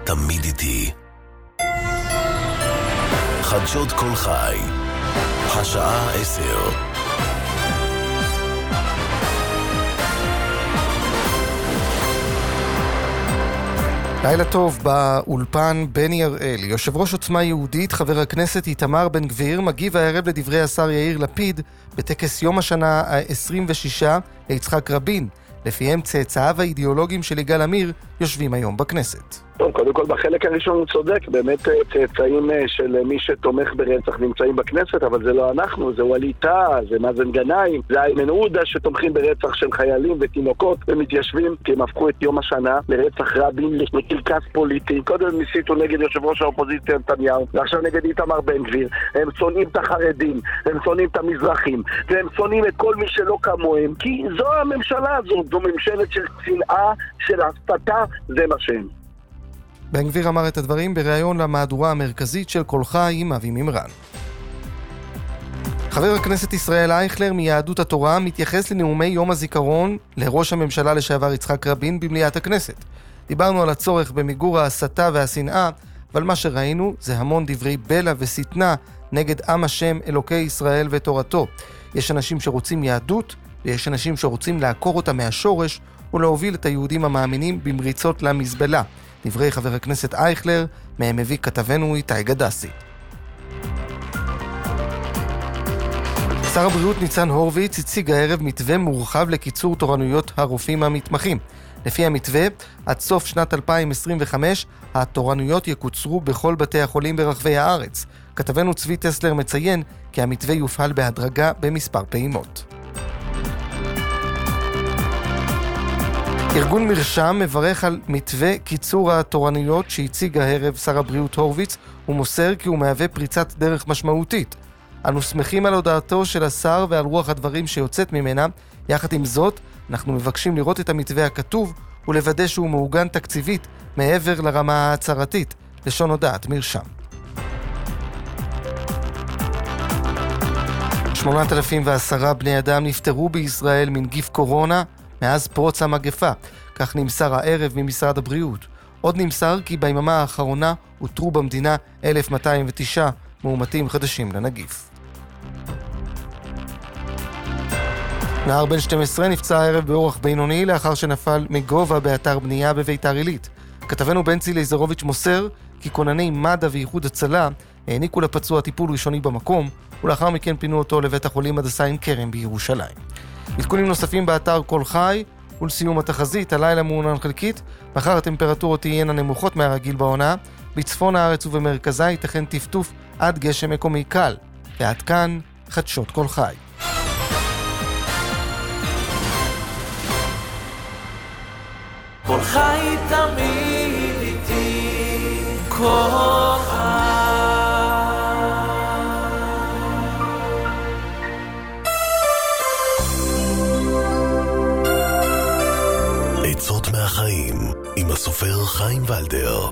תמיד איתי. חדשות כל חי, השעה 10. לילה טוב, באולפן בני הראל. יושב ראש עוצמה יהודית, חבר הכנסת איתמר בן גביר, מגיב הערב לדברי השר יאיר לפיד בטקס יום השנה ה-26 ליצחק רבין. לפיהם צאצאיו האידיאולוגיים של יגאל עמיר יושבים היום בכנסת. טוב, קודם כל בחלק הראשון הוא צודק, באמת צאצאים של מי שתומך ברצח נמצאים בכנסת, אבל זה לא אנחנו, זה ווליד טאהא, זה מאזן גנאים, זה איימן עודה שתומכים ברצח של חיילים ותינוקות ומתיישבים, כי הם הפכו את יום השנה לרצח רבין לקרקס פוליטי. קודם ניסיתו נגד יושב ראש האופוזיציה נתניהו, ועכשיו נגד איתמר בן גביר. הם שונאים את החרדים, הם שונאים את המזרחים, והם שונאים את כל מי שלא כמוהם, כי זו הממשלה הזאת, זו ממשלת של שנאה, של הסתה, זה מה שהם. בן גביר אמר את הדברים בריאיון למהדורה המרכזית של כל חי עם אבי מימרן. חבר הכנסת ישראל אייכלר מיהדות התורה מתייחס לנאומי יום הזיכרון לראש הממשלה לשעבר יצחק רבין במליאת הכנסת. דיברנו על הצורך במיגור ההסתה והשנאה, אבל מה שראינו זה המון דברי בלע ושטנה נגד עם השם אלוקי ישראל ותורתו. יש אנשים שרוצים יהדות, ויש אנשים שרוצים לעקור אותה מהשורש ולהוביל את היהודים המאמינים במריצות למזבלה. דברי חבר הכנסת אייכלר, מהם מביא כתבנו איתי גדסי. שר הבריאות ניצן הורוביץ הציג הערב מתווה מורחב לקיצור תורנויות הרופאים המתמחים. לפי המתווה, עד סוף שנת 2025, התורנויות יקוצרו בכל בתי החולים ברחבי הארץ. כתבנו צבי טסלר מציין כי המתווה יופעל בהדרגה במספר פעימות. ארגון מרשם מברך על מתווה קיצור התורנויות שהציג הערב שר הבריאות הורוביץ, ומוסר כי הוא מהווה פריצת דרך משמעותית. אנו שמחים על הודעתו של השר ועל רוח הדברים שיוצאת ממנה. יחד עם זאת, אנחנו מבקשים לראות את המתווה הכתוב ולוודא שהוא מעוגן תקציבית מעבר לרמה ההצהרתית, לשון הודעת מרשם. 8,010 בני אדם נפטרו בישראל מנגיף קורונה מאז פרוץ המגפה, כך נמסר הערב ממשרד הבריאות. עוד נמסר כי ביממה האחרונה אותרו במדינה 1,209 מאומתים חדשים לנגיף. נער בן 12 נפצע הערב באורח בינוני לאחר שנפל מגובה באתר בנייה בביתר עילית. כתבנו בנצי ליזרוביץ' מוסר כי כונני מד"א ואיחוד הצלה העניקו לפצוע טיפול ראשוני במקום, ולאחר מכן פינו אותו לבית החולים הדסה עין כרם בירושלים. עדכונים נוספים באתר כל חי, ולסיום התחזית, הלילה מעונן חלקית, מחר הטמפרטורות תהיינה נמוכות מהרגיל בעונה, בצפון הארץ ובמרכזה ייתכן טפטוף עד גשם מקומי קל. ועד כאן, חדשות כל חי. כל חי תמיד איתי, כל חי. עצות מהחיים עם הסופר חיים ולדר.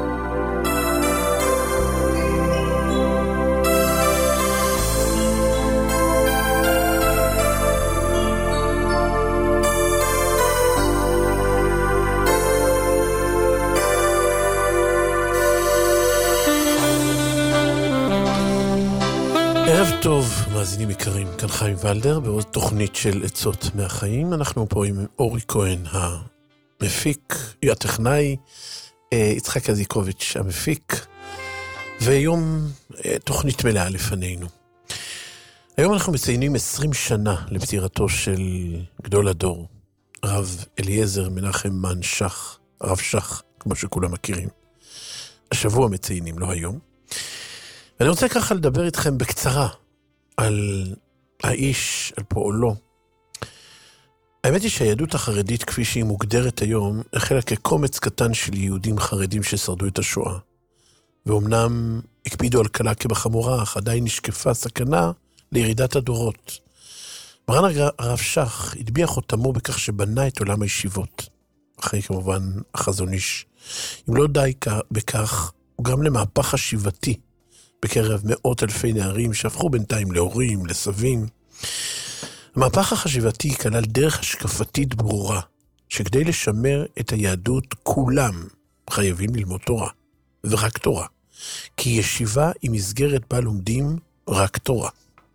ערב טוב, מאזינים יקרים, כאן חיים ולדר, בעוד תוכנית של עצות מהחיים. אנחנו פה עם אורי כהן, המפיק, הטכנאי, יצחק אזיקוביץ', המפיק, ויום תוכנית מלאה לפנינו. היום אנחנו מציינים 20 שנה לפטירתו של גדול הדור, רב אליעזר מנחם מן שך, הרב שך, כמו שכולם מכירים. השבוע מציינים, לא היום. ואני רוצה ככה לדבר איתכם בקצרה על האיש, על פועלו. האמת היא שהיהדות החרדית, כפי שהיא מוגדרת היום, החלה כקומץ קטן של יהודים חרדים ששרדו את השואה. ואומנם הקפידו על קלה כבחמורה, אך עדיין נשקפה סכנה לירידת הדורות. מרן הרב שך הטביע חותמו בכך שבנה את עולם הישיבות, אחרי כמובן החזון איש. אם לא די בכך, הוא גרם למהפך חשיבתי, בקרב מאות אלפי נערים שהפכו בינתיים להורים, לסבים. המהפך החשיבתי כלל דרך השקפתית ברורה, שכדי לשמר את היהדות כולם, חייבים ללמוד תורה, ורק תורה. כי ישיבה היא מסגרת בה לומדים רק תורה.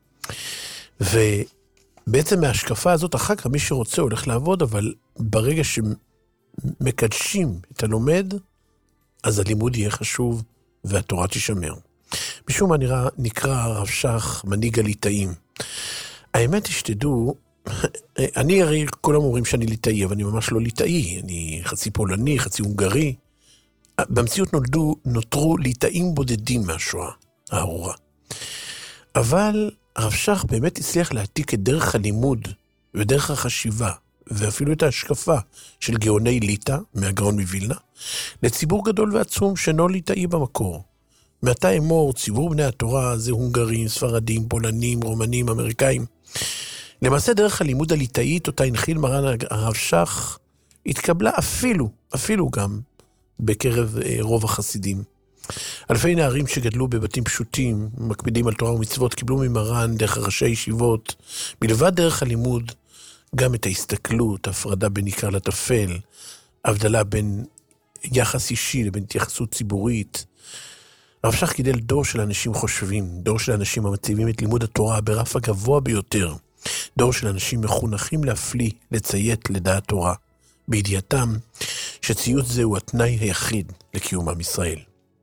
ובעצם מההשקפה הזאת, אחר כך מי שרוצה הולך לעבוד, אבל ברגע שמקדשים את הלומד, אז הלימוד יהיה חשוב והתורה תשמר. משום מה נקרא הרב שך מנהיג הליטאים. האמת היא שתדעו, אני הרי כולם אומרים שאני ליטאי, אבל אני ממש לא ליטאי, אני חצי פולני, חצי הונגרי. במציאות נותרו ליטאים בודדים מהשואה הארורה. אבל הרב שך באמת הצליח להעתיק את דרך הלימוד ודרך החשיבה, ואפילו את ההשקפה של גאוני ליטא, מהגאון מווילנה, לציבור גדול ועצום שאינו ליטאי במקור. מעתה אמור, ציבור בני התורה זה הונגרים, ספרדים, פולנים, רומנים, אמריקאים. למעשה דרך הלימוד הליטאית, אותה הנחיל מרן הרב שך, התקבלה אפילו גם בקרב רוב החסידים. אלפי נערים שגדלו בבתים פשוטים, מקפידים על תורה ומצוות, קיבלו ממרן דרך ראשי ישיבות, מלבד דרך הלימוד, גם את ההסתכלות, הפרדה בין עיקר לטפל, הבדלה בין יחס אישי לבין התייחסות ציבורית. הרב שך גידל דור של אנשים חושבים, דור של אנשים המציבים את לימוד התורה ברף הגבוה ביותר, דור של אנשים מחונכים להפליא, לציית לדעת תורה, בידיעתם שציות זהו התנאי היחיד לקיום עם ישראל.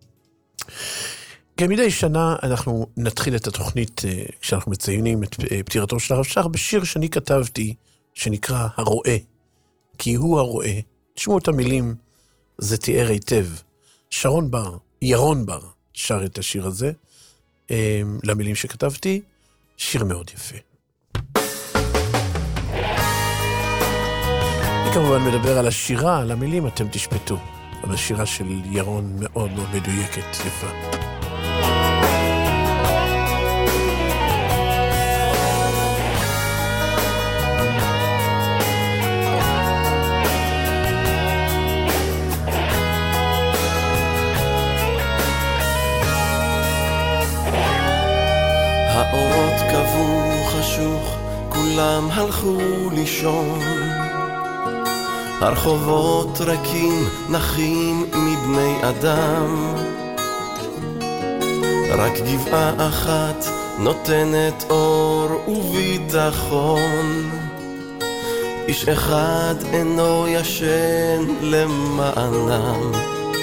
כמדי שנה אנחנו נתחיל את התוכנית כשאנחנו מציינים את פטירתו של הרב שך בשיר שאני כתבתי שנקרא הרואה, כי הוא הרואה. תשמעו את המילים, זה תיאר היטב. ירון בר שר את השיר הזה למילים שכתבתי, שיר מאוד יפה. אני כמובן מדבר על השירה, על המילים אתם תשפטו, אבל השירה של ירון מאוד מאוד מדויקת, יפה. האורות קבעו חשוך, כולם הלכו לישון, הרחובות ריקים נחים מבני אדם, רק גבעה אחת נותנת אור וביטחון, איש אחד אינו ישן למענם,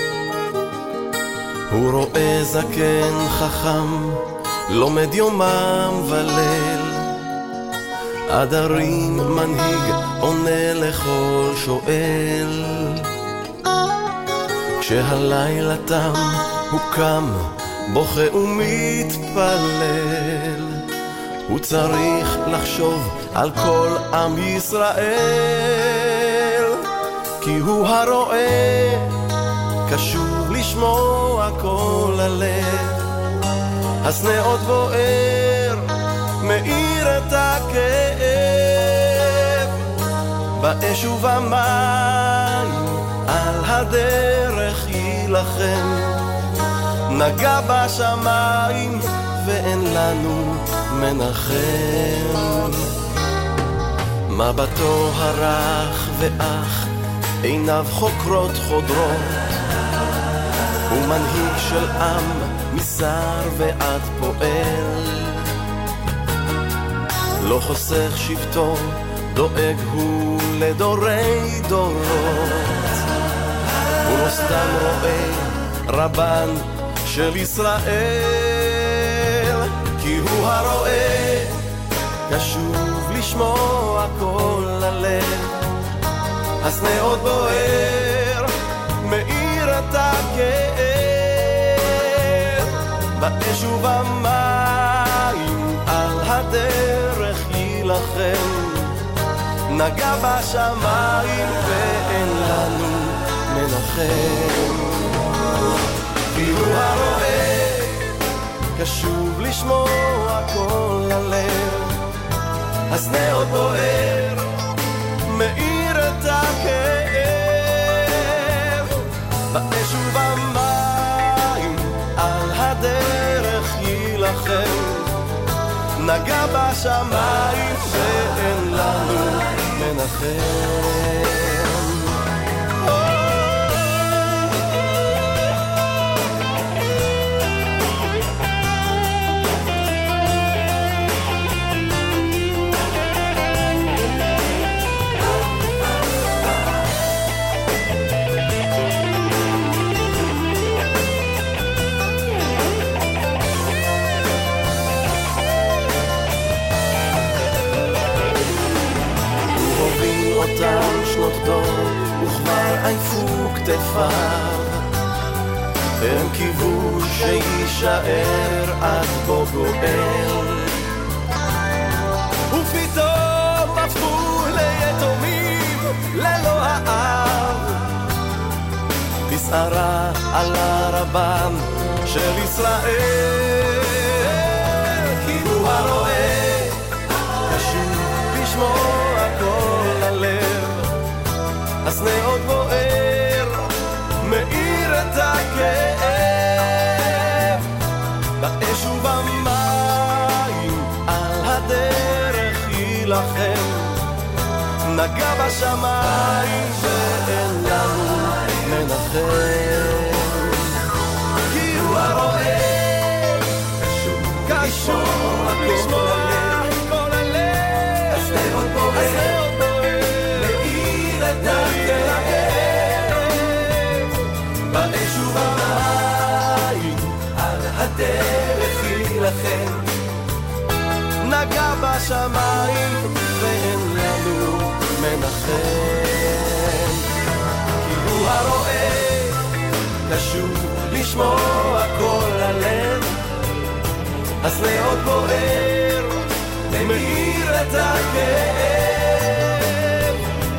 הוא רואה זקן חכם לומד יומם וליל, עדרים מנהיג עונה לכל שואל, כשהלילה תם הוא קם בוכה ומתפלל, הוא צריך לחשוב על כל עם ישראל, כי הוא הרואה קשוב לשמוע כל הלב, הסנה עוד בוער, מאיר את הכאב, באש ובמים, על הדרך יילחם, נגע בשמיים, ואין לנו מנחם. מבטו הרך ואח, עיניו חוקרות חודרות, הוא מנהיג של עם, משר ועד פועל, לא חוסך שבטו, דואג הוא לדורי דורות, הוא לא סתם רואה רבן של ישראל, כי הוא הרואה קשוב לשמוע כל הלב, הסנה עוד בוער, מאיר את הכאב, באש ובמים, על הדרך יילחם, נגע בשמיים ואין לנו מנחם, כי הוא הרואה קשוב לשמוע כל הלב, הסנה עוד בוער, מאיר את הכאב, באש ובמים, על הדרך יילחם, נגע בשמיים ואין לנו מנחם. עבר, אין כיוון שישאר עד בו גואל, ופתאום הפכו ליתומים ללא האב, בשערה על הרבם של ישראל, כי הוא הרואה קשור לשמוע כל הלב, הסנה עוד בוער מאיר את הכאב, באש ובמים על הדרך יילחם, נגע בשמיים ואין לנו מנחם, כי הוא הרואה קשור לשמוע כל הלב, הסנה עוד בוער מאיר את הכאב, באש ובמים על הדרך יילחם, נגע בשמיים ואין לנו מנחם, כי הוא הרואה קשור לשמוע כל הלב, הסנה עוד בוער מאיר את הכאב,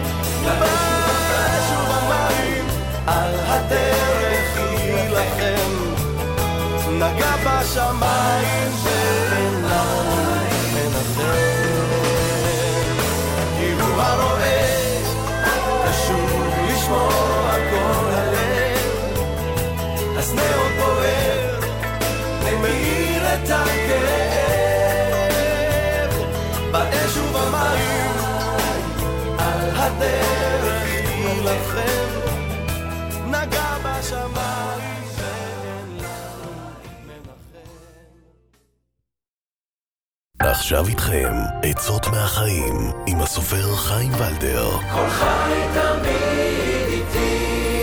באש ובמים על הדרך יילחם, נגע בשמיים ואין לנו מנחם, כי הוא הרואה קשור לשמוע כל הלב, הסנה עוד בוער מאיר את הכאב, באש ובמים על הדרך יילחם, נגע בשמיים ואין לנו מנחם. עכשיו איתכם עצות מהחיים עם הסופר חיים ולדר. כל חי תמיד איתי.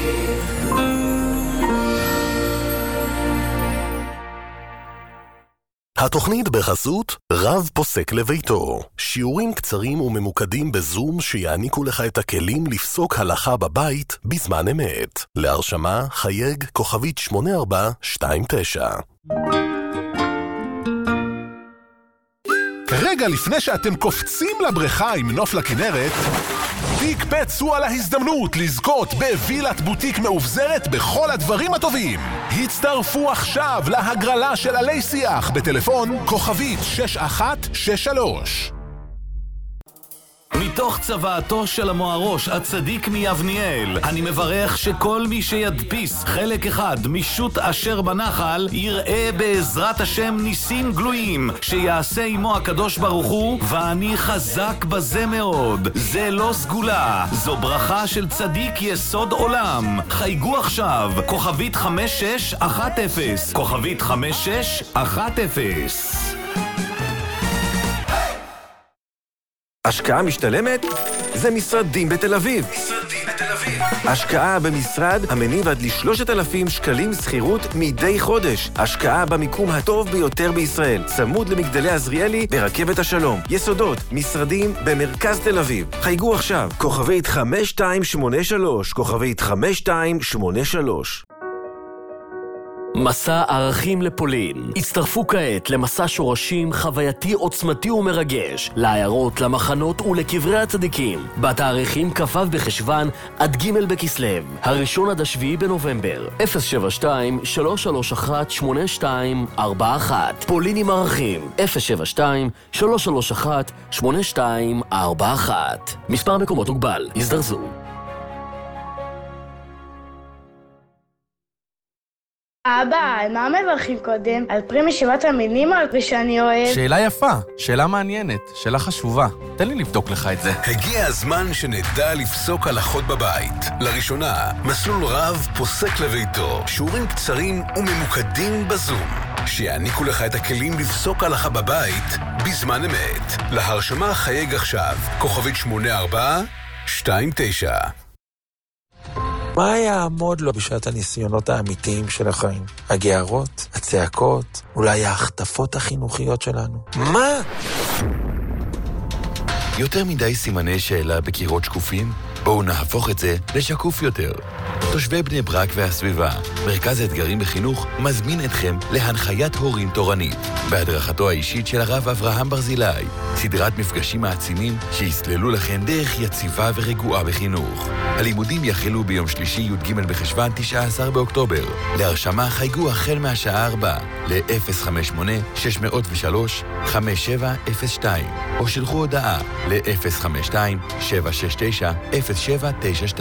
התוכנית בחסות רב פוסק לביתו. שיעורים קצרים וממוקדים בזום שיעניקו לך את הכלים לפסוק הלכה בבית בזמן אמת. להרשמה חייג כוכבית 8429. רגע לפני שאתם קופצים לבריכה עם נוף לכנרת, תקפצו על ההזדמנות לזכות בווילת בוטיק מאובזרת בכל הדברים הטובים. הצטרפו עכשיו להגרלה של עלי שיח בטלפון כוכבית 6163. מתוך צוואתו של המוארוש הצדיק מיבניאל, אני מברך שכל מי שידפיס חלק אחד משוט אשר בנחל יראה בעזרת השם ניסים גלויים שיעשה עמו הקדוש ברוך הוא, ואני חזק בזה מאוד. זה לא סגולה, זו ברכה של צדיק יסוד עולם. חייגו עכשיו כוכבית 5610, כוכבית 5610. השקעה משתלמת? זה משרדים בתל אביב. השקעה במשרד המניב עד ל3,000 שקלים שכירות מדי חודש. השקעה במיקום הטוב ביותר בישראל, צמוד למגדלי עזריאלי ברכבת השלום. יסודות, משרדים במרכז תל אביב. חייגו עכשיו, כוכבית 5283, כוכבית 5283. מסע ערכים לפולין. הצטרפו כעת למסע שורשים חווייתי עוצמתי ומרגש, לעיירות, למחנות ולקברי הצדיקים, בתאריכים כ"ו בחשוון עד ג' בכסלו, הראשון עד השביעי בנובמבר. 072-331-8241. פולין עם ערכים. 072-331-8241. מספר מקומות מוגבל. הזדרזו. אבא, מה מברכים קודם? על פרי משיבת המילים או על פרי שאני אוהב? שאלה יפה, שאלה מעניינת, שאלה חשובה. תן לי לבדוק לך את זה. הגיע הזמן שנדע לפסוק הלכות בבית. לראשונה, מסלול רב פוסק לביתו. שיעורים קצרים וממוקדים בזום, שיעניקו לך את הכלים לפסוק הלכה בבית בזמן אמת. להרשמה חייג עכשיו, כוכבית 8429. מה יעמוד לו בשעת הניסיונות האמיתיים של החיים? הגערות, הצעקות, אולי ההחטפות החינוכיות שלנו? מה? יותר מדי סימני שאלה בקירות שקופים? בואו נהפוך את זה לשקוף יותר. תושבי בני ברק והסביבה, מרכז האתגרים בחינוך מזמין אתכם להנחיית הורים תורנית, בהדרכתו האישית של הרב אברהם ברזילי, סדרת מפגשים מעצימים שיסללו לכם דרך יציבה ורגועה בחינוך. הלימודים יחלו ביום שלישי י"ג בחשוון 19 באוקטובר. להרשמה חייגו החל מהשעה 4 ל-058-603-5702 או שלחו הודעה ל-052-769-0792.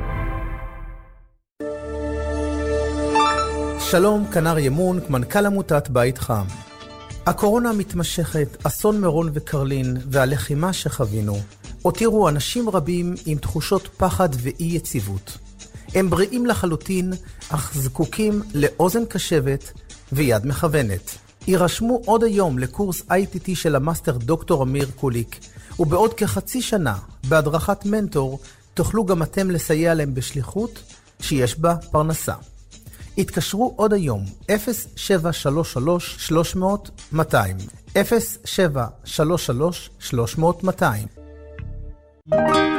שלום, כנר ימון, מנכ"ל עמותת בית חם. הקורונה מתמשכת, אסון מירון וקרלין והלחימה שחווינו הותירו אנשים רבים עם תחושות פחד ואי יציבות. הם בריאים לחלוטין, אך זקוקים לאוזן קשבת ויד מכוונת. יירשמו עוד היום לקורס ITT של המאסטר דוקטור אמיר קוליק, ובעוד כחצי שנה, בהדרכת מנטור, תוכלו גם אתם לסייע להם בשליחות שיש בה פרנסה. התקשרו עוד היום, 0733-300-200, 0733-300-200.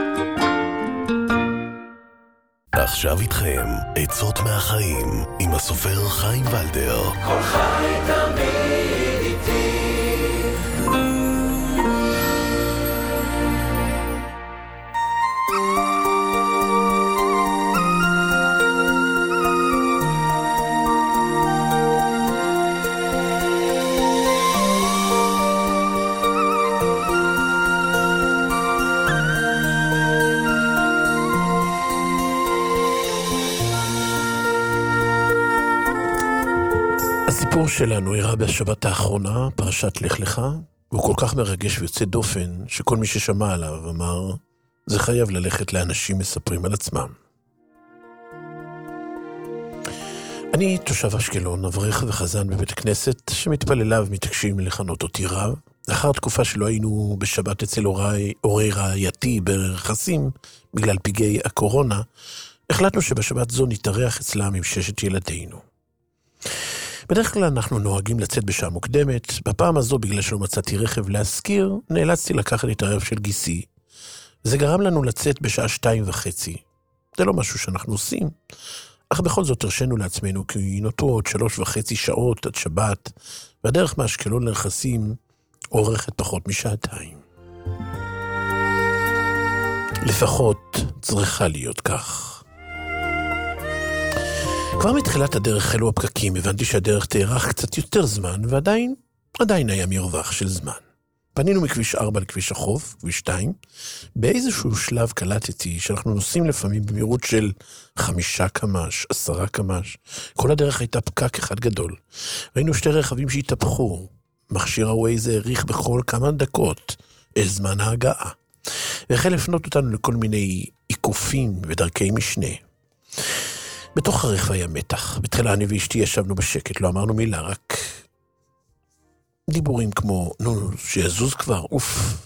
עכשיו איתכם, עצות מהחיים, עם הסופר חיים ולדר. כל חי תמיד איתי. הסיפור שלנו אירע בשבת האחרונה, פרשת לך לך, והוא כל כך מרגש ויוצא דופן, שכל מי ששמע עליו אמר, זה חייב ללכת לאנשים מספרים על עצמם. אני תושב אשקלון, אברך וחזן בבית הכנסת, שמתפלליו מתעקשים לכנות אותי רב. לאחר תקופה שלא היינו בשבת אצל הורי רעייתי ברכסים, בגלל פגעי הקורונה, החלטנו שבשבת זו נתארח אצלם עם 6 ילדינו. בדרך כלל אנחנו נוהגים לצאת בשעה מוקדמת, בפעם הזו בגלל שלא מצאתי רכב להזכיר, נאלצתי לקחת את הרכב של גיסי. זה גרם לנו לצאת בשעה 2:30. זה לא משהו שאנחנו עושים, אך בכל זאת הרשנו לעצמנו, כי נותרו עוד 3.5 שעות עד שבת, והדרך מאשקלון לרכסים אורכת פחות משעתיים. לפחות צריכה להיות כך. כבר מתחילת הדרך חלו הפקקים, הבנתי שהדרך תארך קצת יותר זמן, ועדיין היה מרווח של זמן. פנינו מכביש 4 לכביש החוף, כביש 2, באיזשהו שלב קלטתי שאנחנו נוסעים לפעמים במהירות של 5 קמ"ש, 10 קמ"ש. כל הדרך הייתה פקק אחד גדול. ראינו 2 רכבים שהתהפכו. מכשיר הווייז העריך בכל כמה דקות את זמן ההגעה. והחל לפנות אותנו לכל מיני עיקופים ודרכי משנה. בתוך הרכב היה מתח. בתחילה אני ואשתי ישבנו בשקט, לא אמרנו מילה, רק דיבורים כמו, נו, שיזוז כבר, אוף.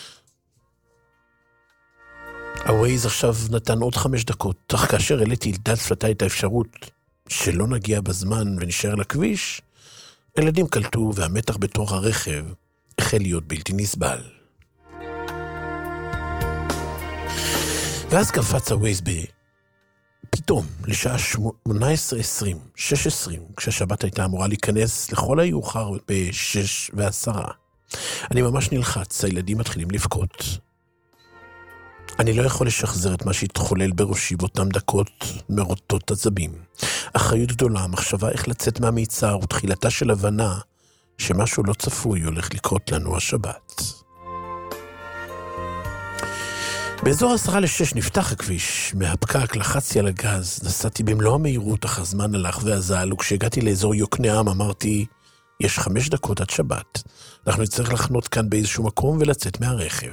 הווייז עכשיו נתן עוד 5 דקות, אך כאשר העליתי על דל שפתי את האפשרות שלא נגיע בזמן ונשאר לכביש, הילדים קלטו והמתח בתוך הרכב החל להיות בלתי נסבל. ואז קפץ הווייז פתאום, לשעה 18:20, 6:20, כשהשבת הייתה אמורה להיכנס לכל היאוחר ב-6:10. אני ממש נלחץ, הילדים מתחילים לבכות. אני לא יכול לשחזר את מה שהתחולל בראשי באותם דקות מרוטות עצבים. אחריות גדולה, מחשבה איך לצאת מהמיצר ותחילתה של הבנה שמשהו לא צפוי הולך לקרות לנו השבת. באזור 5:50 נפתח הכביש, מהפקק לחצתי על הגז, נסעתי במלוא המהירות, אך הזמן הלך והזל, וכשהגעתי לאזור יוקנעם אמרתי, יש 5 דקות עד שבת, אנחנו נצטרך לחנות כאן באיזשהו מקום ולצאת מהרכב.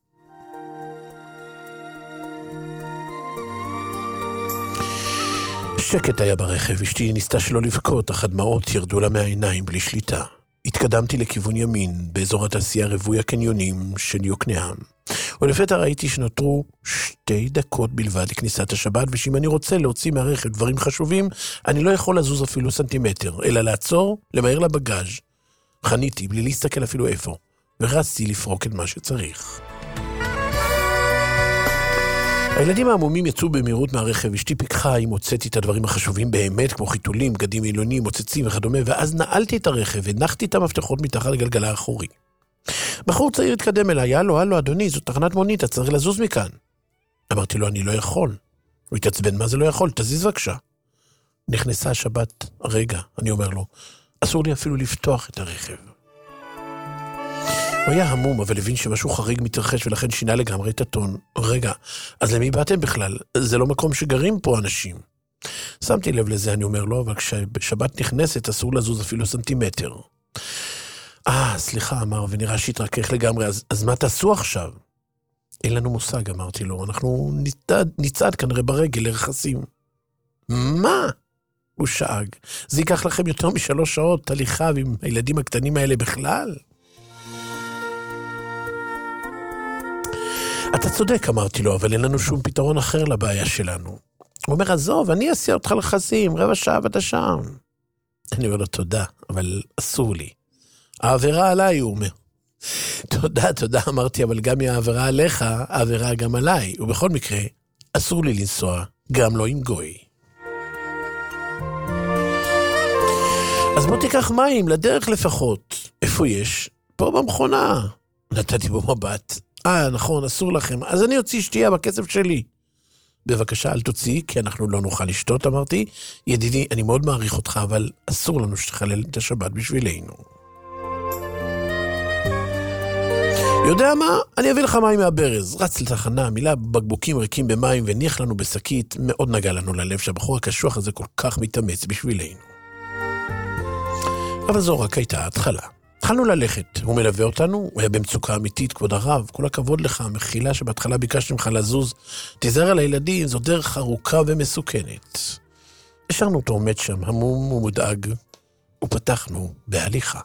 שקט היה ברכב, אשתי ניסתה שלא לבכות, אך הדמעות ירדו לה מהעיניים בלי שליטה. התקדמתי לכיוון ימין, באזור התעשייה רווי הקניונים של יוקנעם. ולפתע ראיתי שנותרו 2 דקות בלבד לכניסת השבת, ושאם אני רוצה להוציא מהרכב דברים חשובים, אני לא יכול לזוז אפילו סנטימטר, אלא לעצור, למהר לבגאז'. חניתי בלי להסתכל אפילו איפה, ורצתי לפרוק את מה שצריך. הילדים העמומים יצאו במהירות מהרכב, אשתי פיקחה אם הוצאתי את הדברים החשובים באמת, כמו חיתולים, בגדים אילונים, מוצצים וכדומה, ואז נעלתי את הרכב, הנחתי את המפתחות מתחת לגלגלה האחורי. בחור צעיר התקדם אליי, הלו, אדוני, זו תחנת מונית, אתה צריך לזוז מכאן. אמרתי לו, אני לא יכול. הוא התעצבן, מה זה לא יכול? תזיז בבקשה. נכנסה השבת, רגע, אני אומר לו, אסור לי אפילו לפתוח את הרכב. הוא היה המום, אבל הבין שמשהו חריג מתרחש, ולכן שינה לגמרי את הטון. רגע, אז למי באתם בכלל? זה לא מקום שגרים פה אנשים. שמתי לב לזה, אני אומר לו, אבל כששבת נכנסת, אסור לזוז אפילו סנטימטר. סליחה, אמר, ונראה שהתרכך לגמרי, אז מה תעשו עכשיו? אין לנו מושג, אמרתי לו, אנחנו נצעד כנראה ברגל לרכסים. מה? הוא שאג. זה ייקח לכם יותר מ3 שעות הליכה עם הילדים הקטנים האלה בכלל? אתה צודק, אמרתי לו, אבל אין לנו שום פתרון אחר לבעיה שלנו. הוא אומר, עזוב, אני אעשה אותך לרכסים, 15 שעה ואתה שם. אני אומר לו, תודה, אבל אסור לי. העבירה עליי, הוא אומר. תודה, אמרתי, אבל גם העבירה עליך, העבירה גם עליי. ובכל מקרה, אסור לי לנסוע, גם לא עם גוי. אז בוא תיקח מים, לדרך לפחות. איפה יש? פה במכונה. נתתי בו מבט. נכון, אסור לכם. אז אני אוציא שתייה בכסף שלי. בבקשה, אל תוציא, כי אנחנו לא נוכל לשתות, אמרתי. ידידי, אני מאוד מעריך אותך, אבל אסור לנו שתחלל את השבת בשבילנו. יודע מה? אני אביא לך מים מהברז. רץ לתחנה, מילא בקבוקים ריקים במים וניח לנו בשקית. מאוד נגע לנו ללב שהבחור הקשוח הזה כל כך מתאמץ בשבילנו. אבל זו רק הייתה ההתחלה. התחלנו ללכת, הוא מלווה אותנו, הוא היה במצוקה אמיתית, כבוד הרב, כל הכבוד לך, המחילה שבהתחלה ביקשתי ממך לזוז, תיזהר על הילדים, זו דרך ארוכה ומסוכנת. השארנו אותו עומד שם, המום ומודאג, ופתחנו בהליכה.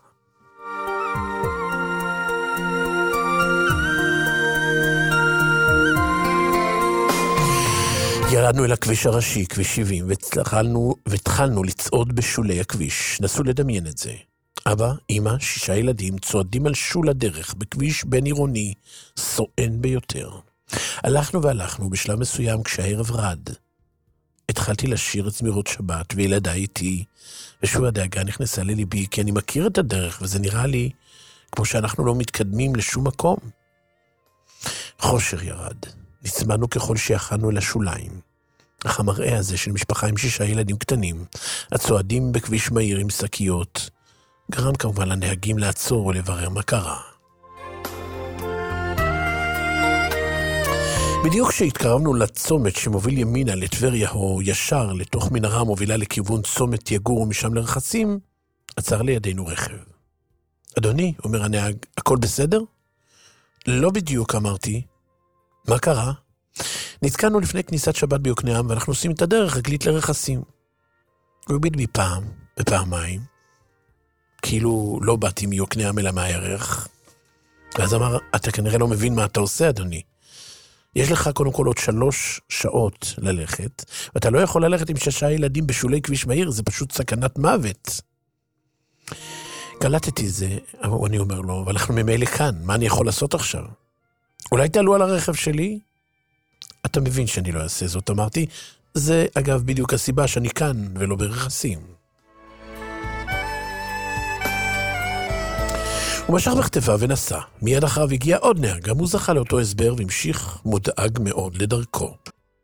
ירדנו אל הכביש הראשי, כביש 70, והתחלנו לצעוד בשולי הכביש. נסו לדמיין את זה. אבא, אמא, 6 ילדים צועדים על שול הדרך, בכביש בין עירוני, סואן ביותר. הלכנו בשלב מסוים כשהערב רד. התחלתי לשיר את זמירות שבת, וילדיי איתי, ושוב הדאגה נכנסה לליבי, כי אני מכיר את הדרך, וזה נראה לי כמו שאנחנו לא מתקדמים לשום מקום. חושר ירד. נצמדנו ככל שיחנו אל השוליים. אך המראה הזה של משפחה עם 6 ילדים קטנים, הצועדים בכביש מהיר עם שקיות, גרם כמובן לנהגים לעצור ולברר מה קרה. בדיוק כשהתקרבנו לצומת שמוביל ימינה לטבריה או ישר לתוך מנהרה מובילה לכיוון צומת יגור ומשם לרכסים, עצר לידינו רכב. אדוני, אומר הנהג, הכל בסדר? לא בדיוק, אמרתי. מה קרה? נתקענו לפני כניסת שבת ביוקנעם ואנחנו עושים את הדרך רגלית לרכסים. הוא הביט בי פעם ופעמיים, כאילו לא באתי מיוקנעם אלא מהערך. ואז אמר, אתה כנראה לא מבין מה אתה עושה, אדוני. יש לך קודם כל עוד 3 שעות ללכת, ואתה לא יכול ללכת עם 6 ילדים בשולי כביש מהיר, זה פשוט סכנת מוות. קלטתי זה, אני אומר לו, אבל אנחנו ממילא כאן, מה אני יכול לעשות עכשיו? אולי תעלו על הרכב שלי? אתה מבין שאני לא אעשה זאת, אמרתי. זה אגב בדיוק הסיבה שאני כאן ולא ברכסים. הוא משך בכתבה ונסע. מיד אחריו הגיע עוד נהג, גם הוא זכה לאותו הסבר והמשיך מודאג מאוד לדרכו.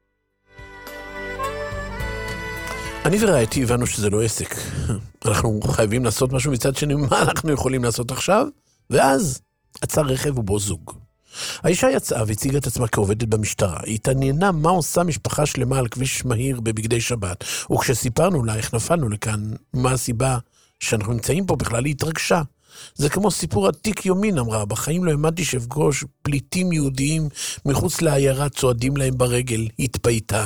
אני ורעייתי הבנו שזה לא עסק. אנחנו חייבים לעשות משהו מצד שני, מה אנחנו יכולים לעשות עכשיו? ואז עצר רכב ובו זוג. האישה יצאה והציגה את עצמה כעובדת במשטרה. היא התעניינה מה עושה משפחה שלמה על כביש מהיר בבגדי שבת. וכשסיפרנו לה איך נפלנו לכאן, מה הסיבה שאנחנו נמצאים פה בכלל, היא התרגשה. זה כמו סיפור עתיק יומין, אמרה. בחיים לא האמנתי שאפגוש פליטים יהודיים מחוץ לעיירה צועדים להם ברגל. היא התפייתה.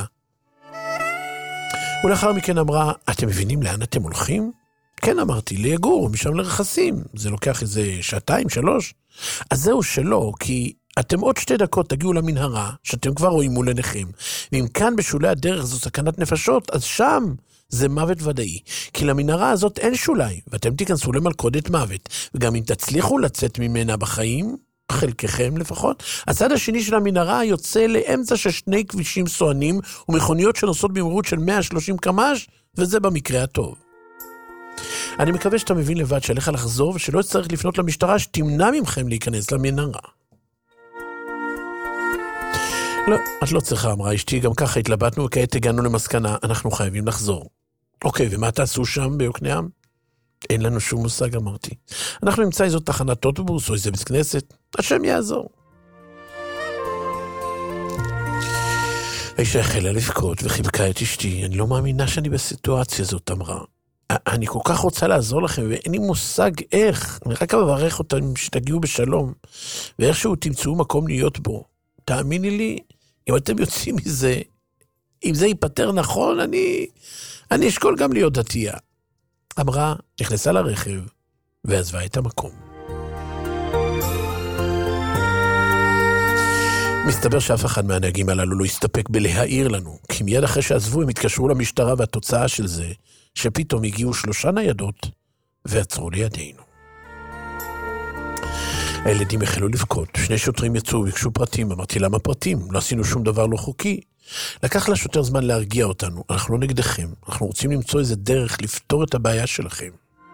ולאחר מכן אמרה, אתם מבינים לאן אתם הולכים? כן, אמרתי, ליגור, משם לרכסים. זה לוקח איזה 2-3. אז זהו שלא, כי אתם עוד 2 דקות תגיעו למנהרה, שאתם כבר רואים מול עיניכם. ואם כאן בשולי הדרך זו סכנת נפשות, אז שם זה מוות ודאי. כי למנהרה הזאת אין שוליים, ואתם תיכנסו למלכודת מוות. וגם אם תצליחו לצאת ממנה בחיים, חלקכם לפחות, הצד השני של המנהרה יוצא לאמצע של שני כבישים סוענים ומכוניות שנוסעות במהירות של 130 קמ"ש, וזה במקרה הטוב. אני מקווה שאתה מבין לבד שעליך לחזור ושלא יצטרך לפנות למשטרה שתמנע ממכם להיכנס למנהרה. לא, את לא צריכה, אמרה אשתי, גם ככה התלבטנו וכעת הגענו למסקנה, אנחנו חייבים לחזור. אוקיי, ומה תעשו שם ביוקנעם? אין לנו שום מושג, אמרתי. אנחנו נמצא איזו תחנת אוטובוס או איזה בית כנסת, השם יעזור. האישה החלה לבכות וחיבקה את אשתי, אני לא מאמינה שאני בסיטואציה הזאת, אמרה. אני כל כך רוצה לעזור לכם, ואין לי מושג איך. אני רק מברך אותם שתגיעו בשלום, ואיכשהו תמצאו מקום להיות בו. תאמיני לי, אם אתם יוצאים מזה, אם זה ייפטר נכון, אני אשקול גם להיות דתייה. אמרה, נכנסה לרכב, ועזבה את המקום. מסתבר שאף אחד מהנהגים הללו לא הסתפק בלהעיר לנו, כי מיד אחרי שעזבו הם התקשרו למשטרה, והתוצאה של זה, שפתאום הגיעו 3 ניידות, ועצרו לידינו. הילדים החלו לבכות, 2 שוטרים יצאו וביקשו פרטים, אמרתי למה פרטים? לא עשינו שום דבר לא חוקי. לקח לשוטר זמן להרגיע אותנו, אנחנו לא נגדכם, אנחנו רוצים למצוא איזה דרך לפתור את הבעיה שלכם.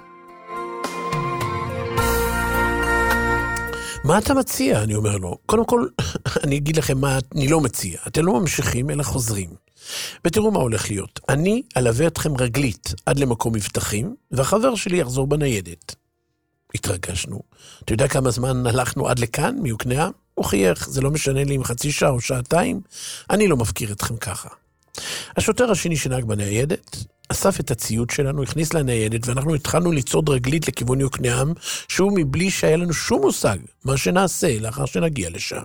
מה אתה מציע? אני אומר לו. קודם כל, אני אגיד לכם מה אני לא מציע. אתם לא ממשיכים, אלא חוזרים. ותראו מה הולך להיות. אני אלווה אתכם רגלית עד למקום מבטחים, והחבר שלי יחזור בניידת. התרגשנו. אתה יודע כמה זמן הלכנו עד לכאן, מיוקנעם? הוא חייך, זה לא משנה לי אם חצי שעה או שעתיים, אני לא מפקיר אתכם ככה. השוטר השני שנהג בניידת, אסף את הציוד שלנו, הכניס לניידת, ואנחנו התחלנו לצעוד רגלית לכיוון יוקנעם, שהוא מבלי שהיה לנו שום מושג מה שנעשה לאחר שנגיע לשם.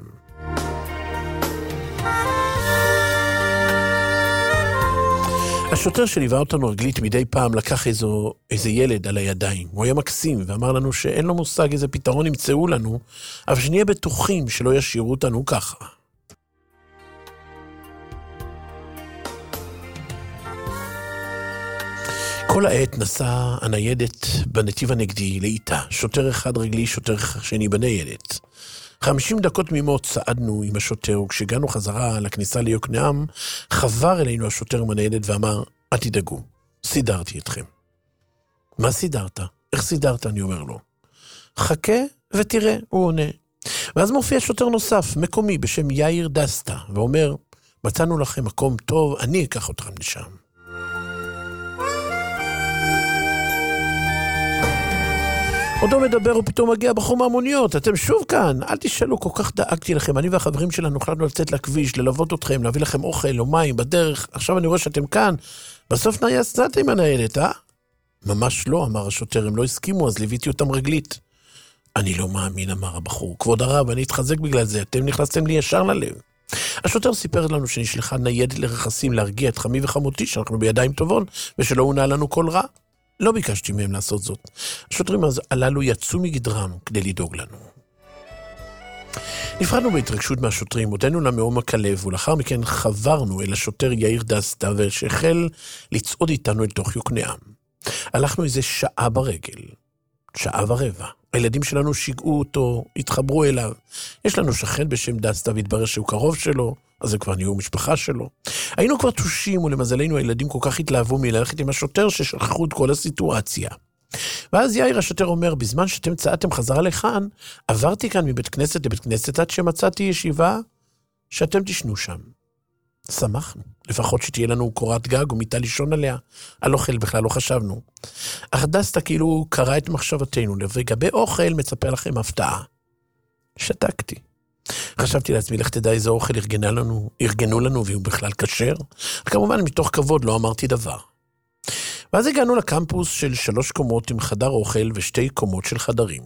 השוטר שליווה אותנו רגלית מדי פעם לקח איזה ילד על הידיים. הוא היה מקסים ואמר לנו שאין לו מושג איזה פתרון ימצאו לנו, אבל שנהיה בטוחים שלא ישאירו אותנו ככה. כל העת נסע הניידת בנתיב הנגדי לאיתה. שוטר אחד רגלי, שוטר שני בניידת. 50 דקות מימות צעדנו עם השוטר, וכשהגענו חזרה לכניסה ליוקנעם, חבר אלינו השוטר עם הניידת ואמר, אל תדאגו, סידרתי אתכם. מה סידרת? איך סידרת? אני אומר לו. חכה ותראה, הוא עונה. ואז מופיע שוטר נוסף, מקומי, בשם יאיר דסטה, ואומר, מצאנו לכם מקום טוב, אני אקח אתכם לשם. עודו מדבר ופתאום מגיע בחור מהמוניות, אתם שוב כאן, אל תשאלו, כל כך דאגתי לכם, אני והחברים שלנו החלטנו לצאת לכביש, ללוות אתכם, להביא לכם אוכל או מים בדרך, עכשיו אני רואה שאתם כאן, בסוף יצאתם עם הניידת, ממש לא, אמר השוטר, הם לא הסכימו, אז ליוויתי אותם רגלית. אני לא מאמין, אמר הבחור, כבוד הרב, אני אתחזק בגלל זה, אתם נכנסתם לי ישר ללב. השוטר סיפר לנו שנשלחה ניידת לרכסים להרגיע את חמי וחמותי, שאנחנו בידיים טובות, ושלא עונה לנו כל רע. לא ביקשתי מהם לעשות זאת. השוטרים הללו יצאו מגדרם כדי לדאוג לנו. נפרדנו בהתרגשות מהשוטרים, הודינו להם מעומק הלב, ולאחר מכן חברנו אל השוטר יאיר דסטה, שהחל לצעוד איתנו אל תוך יוקנעם. הלכנו איזה שעה ברגל, 1.25 שעות. הילדים שלנו שיגעו אותו, התחברו אליו. יש לנו שכן בשם דסטה, והתברר שהוא קרוב שלו, אז זה כבר נהיו משפחה שלו. היינו כבר תושים, ולמזלנו הילדים כל כך התלהבו מללכת עם השוטר ששכחו את כל הסיטואציה. ואז יאיר השוטר אומר, בזמן שאתם צעדתם חזרה לכאן, עברתי כאן מבית כנסת לבית כנסת עד שמצאתי ישיבה שאתם תשנו שם. שמחנו, לפחות שתהיה לנו קורת גג ומיטה לישון עליה. על אוכל בכלל לא חשבנו. אך דסטה כאילו קרא את מחשבתנו, לגבי אוכל מצפה לכם הפתעה. שתקתי. חשבתי לעצמי, לך תדע איזה אוכל ארגנו לנו והוא בכלל כשר. כמובן, מתוך כבוד לא אמרתי דבר. ואז הגענו לקמפוס של 3 קומות עם חדר אוכל ו2 קומות של חדרים.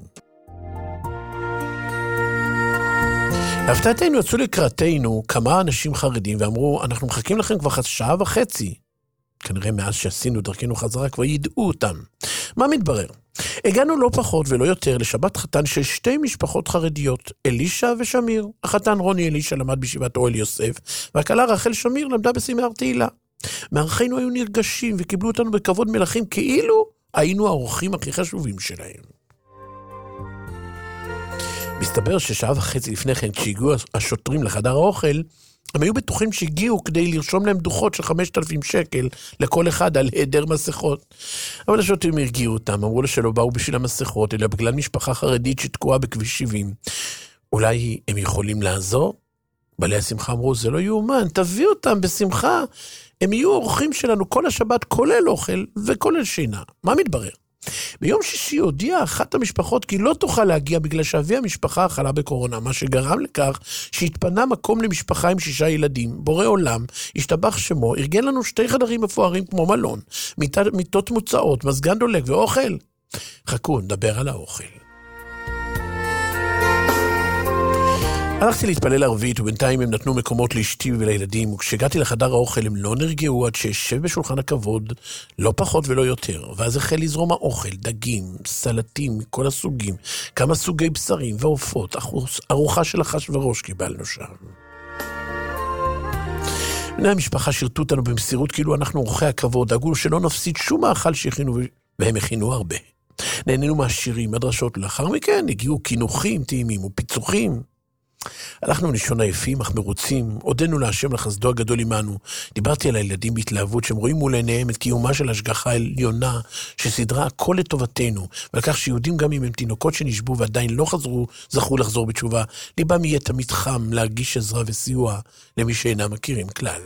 להפתעתנו יצאו לקראתנו כמה אנשים חרדים ואמרו, אנחנו מחכים לכם כבר 1.5 שעות. כנראה מאז שעשינו דרכנו חזרה כבר ידעו אותם. מה מתברר? הגענו לא פחות ולא יותר לשבת חתן של 2 משפחות חרדיות, אלישה ושמיר. החתן רוני אלישה למד בישיבת אוהל יוסף, והכלה רחל שמיר למדה בסמינר תהילה. מארחינו היו נרגשים וקיבלו אותנו בכבוד מלכים, כאילו היינו האורחים הכי חשובים שלהם. מסתבר ששעה וחצי לפני כן, כשהגיעו השוטרים לחדר האוכל, הם היו בטוחים שהגיעו כדי לרשום להם דוחות של 5,000 שקל לכל אחד על היעדר מסכות. אבל השוטרים הרגיעו אותם, אמרו לו שלא באו בשביל המסכות, אלא בגלל משפחה חרדית שתקועה בכביש 70. אולי הם יכולים לעזור? בעלי השמחה אמרו, זה לא יאומן, תביא אותם בשמחה. הם יהיו אורחים שלנו כל השבת, כולל אוכל וכולל שינה. מה מתברר? ביום שישי הודיעה אחת המשפחות כי לא תוכל להגיע בגלל שאבי המשפחה חלה בקורונה, מה שגרם לכך שהתפנה מקום למשפחה עם 6 ילדים. בורא עולם, השתבח שמו, ארגן לנו 2 חדרים מפוארים כמו מלון, מיטות מוצאות, מזגן דולק ואוכל. חכו, נדבר על האוכל. הלכתי להתפלל ערבית, ובינתיים הם נתנו מקומות לאשתי ולילדים, וכשהגעתי לחדר האוכל הם לא נרגעו עד שישב בשולחן הכבוד, לא פחות ולא יותר, ואז החל לזרום האוכל, דגים, סלטים מכל הסוגים, כמה סוגי בשרים ועופות, ארוחה של אחש וראש קיבלנו שם. בני המשפחה שירתו אותנו במסירות כאילו אנחנו אורחי הכבוד, דאגו שלא נפסיד שום מאכל שהכינו, והם הכינו הרבה. נהנינו מהשירים, מדרשות, ולאחר מכן הגיעו כינוחים, טעימים ופיצוחים. הלכנו לישון עייפים אך מרוצים, עודנו להשם לחסדו הגדול עמנו. דיברתי על הילדים בהתלהבות שהם רואים מול עיניהם את קיומה של השגחה העליונה שסדרה הכל לטובתנו, ועל כך שיהודים גם אם הם תינוקות שנשבו ועדיין לא זכו לחזור בתשובה, ליבם יהיה תמיד חם להרגיש עזרה וסיוע למי שאינם מכירים כלל.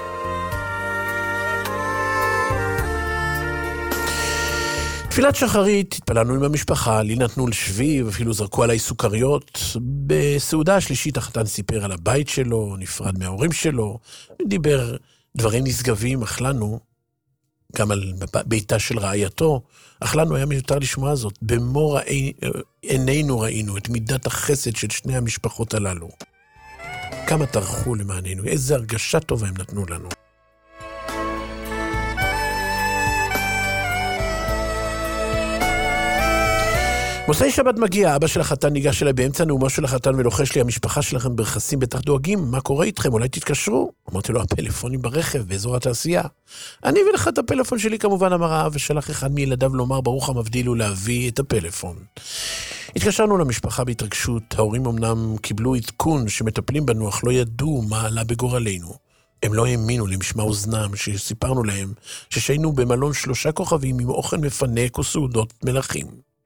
תפילת שחרית, התפללנו עם המשפחה, לי נתנו לשבי, ואפילו זרקו עליי סוכריות. בסעודה השלישית החתן סיפר על הבית שלו, נפרד מההורים שלו, דיבר דברים נשגבים, אך לנו, גם על ביתה של רעייתו, אך לנו היה מיותר לשמוע זאת. במו עינינו ראינו את מידת החסד של שני המשפחות הללו. כמה תרחו למעננו, איזה הרגשה טובה הם נתנו לנו. מוצאי שבת מגיע, אבא של החתן ניגש אליי באמצע נאומו של החתן ולוחש לי, המשפחה שלכם ברכסים בטח דואגים, מה קורה איתכם? אולי תתקשרו? אמרתי לו, הפלאפונים ברכב, באזור התעשייה. אני הביא לך את הפלאפון שלי כמובן, אמר האב, ושלח אחד מילדיו לומר, ברוך המבדיל ולהביא את הפלאפון. התקשרנו למשפחה בהתרגשות, ההורים אמנם קיבלו עדכון שמטפלים בנו, אך לא ידעו מה עלה בגורלנו. הם לא האמינו למשמע אוזנם שסיפרנו להם ששיינו במלון 3 כוכבים עם אוכל מפנק וסעודות מלכים.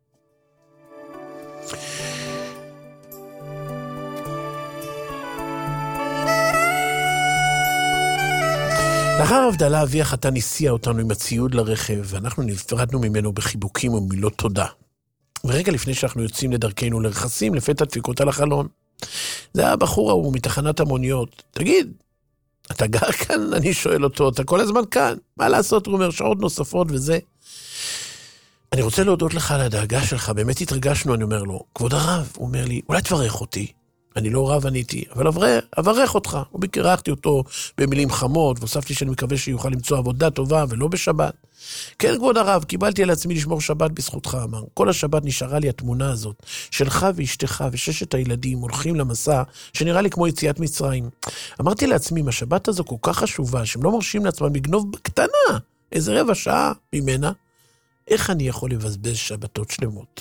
לאחר ההבדלה, אבי החתן הסיע אותנו עם הציוד לרכב, ואנחנו נפרדנו ממנו בחיבוקים ומילות תודה. ורגע לפני שאנחנו יוצאים לדרכנו לרכסים, לפתע דפיקות על החלון. זה היה הבחור ההוא מתחנת המוניות. תגיד, אתה גר כאן? אני שואל אותו, אתה כל הזמן כאן? מה לעשות? הוא אומר, שעות נוספות וזה. אני רוצה להודות לך על הדאגה שלך, באמת התרגשנו, אני אומר לו, כבוד הרב, הוא אומר לי, אולי תברך אותי. אני לא רב עניתי, אבל אברך אותך. ובירכתי אותו במילים חמות, והוספתי שאני מקווה שיוכל למצוא עבודה טובה ולא בשבת. כן, כבוד הרב, קיבלתי על עצמי לשמור שבת בזכותך, אמר. כל השבת נשארה לי התמונה הזאת, שלך ואשתך ו6 הילדים הולכים למסע, שנראה לי כמו יציאת מצרים. אמרתי לעצמי, השבת הזו כל כך חשובה, שהם לא מרשים לעצמם לגנוב בקטנה, איזה רבע שעה ממנה, איך אני יכול לבזבז שבתות שלמות?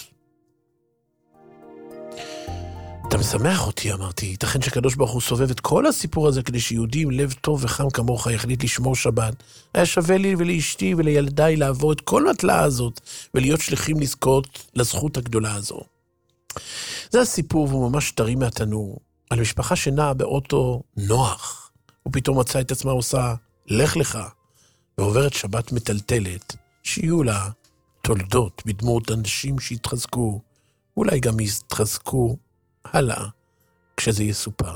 אתה משמח אותי, אמרתי, ייתכן שקדוש ברוך הוא סובב את כל הסיפור הזה כדי שיהודי עם לב טוב וחם כמוך יחליט לשמור שבת. היה שווה לי ולאשתי ולילדיי לעבור את כל התלאה הזאת ולהיות שליחים לזכות לזכות הגדולה הזו. זה הסיפור והוא ממש טרי מהתנור, על משפחה שנעה באוטו נוח, ופתאום מצא את עצמה עושה לך לך, ועוברת שבת מטלטלת, שיהיו לה תולדות בדמות אנשים שהתחזקו, אולי גם יתחזקו הלאה, כשזה יסופר.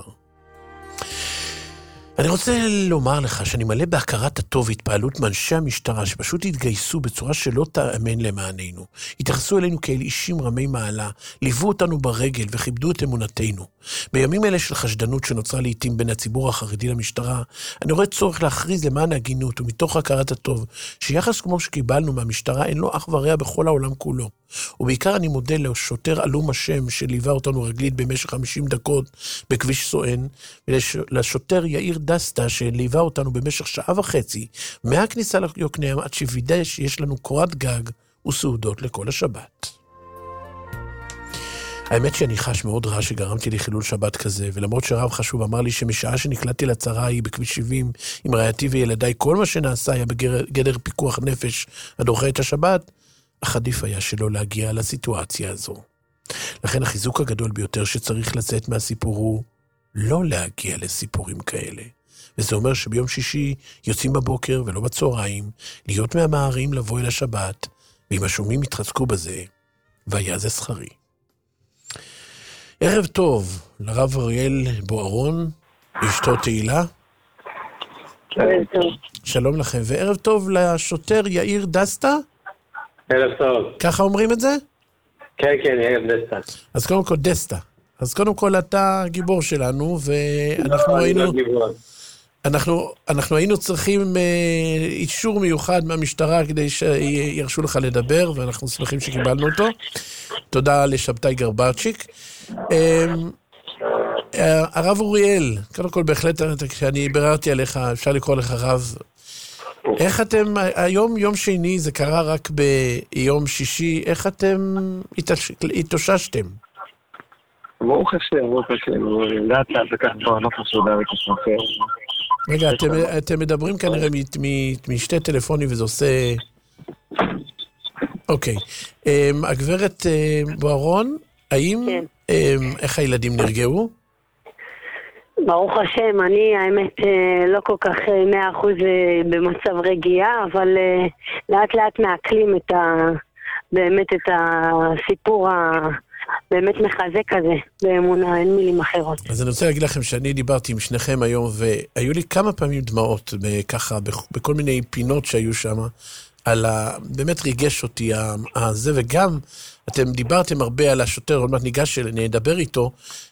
אני רוצה לומר לך שאני מלא בהכרת הטוב והתפעלות מאנשי המשטרה שפשוט התגייסו בצורה שלא תאמן למעננו. התייחסו אלינו כאל אישים רמי מעלה, ליוו אותנו ברגל וכיבדו את אמונתנו. בימים אלה של חשדנות שנוצרה לעתים בין הציבור החרדי למשטרה, אני רואה צורך להכריז למען ההגינות ומתוך הכרת הטוב, שיחס כמו שקיבלנו מהמשטרה אין לו אח ורע בכל העולם כולו. ובעיקר אני מודה לשוטר אלום השם שליווה אותנו רגלית במשך 50 דקות בכביש סואן, ולשוטר יאיר דסטה שליווה אותנו במשך 1.5 שעה מהכניסה ליוקנעם עד שווידא שיש לנו קורת גג וסעודות לכל השבת. האמת שאני חש מאוד רע שגרמתי לי חילול שבת כזה, ולמרות שרב חשוב אמר לי שמשעה שנקלטתי לצרה ההיא בכביש 70 עם רעייתי וילדיי, כל מה שנעשה היה בגדר פיקוח נפש הדוחה את השבת, אך עדיף היה שלא להגיע לסיטואציה הזו. לכן החיזוק הגדול ביותר שצריך לצאת מהסיפור הוא לא להגיע לסיפורים כאלה. וזה אומר שביום שישי יוצאים בבוקר ולא בצהריים, להיות מהמערים לבוא אל השבת, ואם השומעים יתחזקו בזה, והיה זה שכרי. ערב טוב לרב אריאל בוארון, אשתו תהילה. ערב טוב. שלום לכם, וערב טוב לשוטר יאיר דסטה. ערב טוב. ככה אומרים את זה? כן, כן, יאיר דסטה. אז קודם כל דסטה. אז קודם כל אתה גיבור שלנו, ואנחנו היינו... אנחנו היינו צריכים אישור מיוחד מהמשטרה כדי שירשו לך לדבר, ואנחנו שמחים שקיבלנו אותו. תודה לשבתאי גרברצ'יק. הרב אוריאל, קודם כל בהחלט, כשאני ביררתי עליך, אפשר לקרוא לך רב. איך אתם, היום יום שני, זה קרה רק ביום שישי, איך אתם התאוששתם? ברוך השם, ברוך השם, לאט לאט לקח בו, לא חשודה וכשמחר. רגע, אתם מדברים כנראה משתי טלפונים וזה עושה... אוקיי. הגברת בוארון, האם... איך הילדים נרגעו? ברוך השם, אני האמת לא כל כך 100% במצב רגיעה, אבל לאט לאט מעכלים באמת את הסיפור באמת מחזק הזה, באמונה, אין מילים אחרות. אז אני רוצה להגיד לכם שאני דיברתי עם שניכם היום, והיו לי כמה פעמים דמעות, ככה, בכל מיני פינות שהיו שם, באמת ריגש אותי הזה, וגם אתם דיברתם הרבה על השוטר, עוד מעט ניגש נדבר איתו,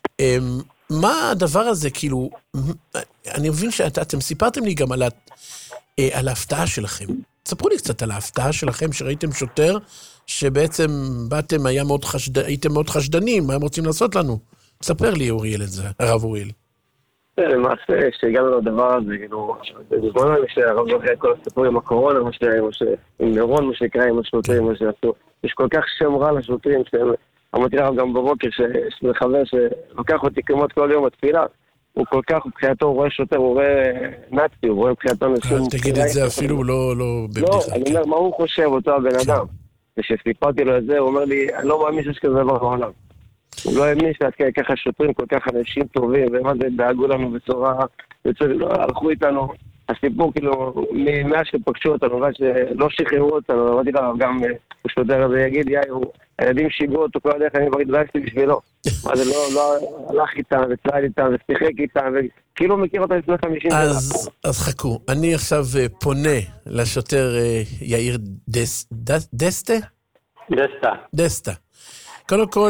מה הדבר הזה, כאילו, אני מבין שאתם סיפרתם לי גם על ההפתעה שלכם. תספרו לי קצת על ההפתעה שלכם, שראיתם שוטר, שבעצם באתם, הייתם מאוד חשדנים, מה הם רוצים לעשות לנו? תספר לי, אוריאל, את זה, הרב אוריאל. למעשה, שהגענו לדבר הזה, כאילו, בזמן הזה שהרב זוכר את כל הסיפור עם הקורונה, עם נרון, מה שנקרא, עם השוטרים, מה שעשו. יש כל כך שם רע לשוטרים, אמרתי לרב גם בבוקר, שזה חבר שלוקח אותי כמעט כל יום בתפילה, הוא כל כך, מבחינתו הוא רואה שוטר, הוא רואה נאצי, הוא רואה מבחינתו נשים... תגיד את זה אפילו לא בבדיחה. לא, אני אומר, מה הוא חושב, אותו הבן אדם? ושסיפרתי לו את זה, הוא אומר לי, אני לא מאמין שיש כזה דבר בעולם. הוא לא האמין ככה שוטרים, כל כך אנשים טובים, ומה זה דאגו לנו בצורה, הלכו איתנו. הסיפור כאילו, מאז שפגשו אותנו, ועד שלא שחררו אותנו, אמרתי לו, גם השוטר הזה יגיד, הילדים שיגעו אותו, כל הדרך אני כבר התביישתי בשבילו. מה זה לא הלך איתם, וצלעד איתם, ושיחק איתם, וכאילו מכיר אותם לפני 50 שנה. אז חכו, אני עכשיו פונה לשוטר יאיר דסטה? דסטה. קודם כל,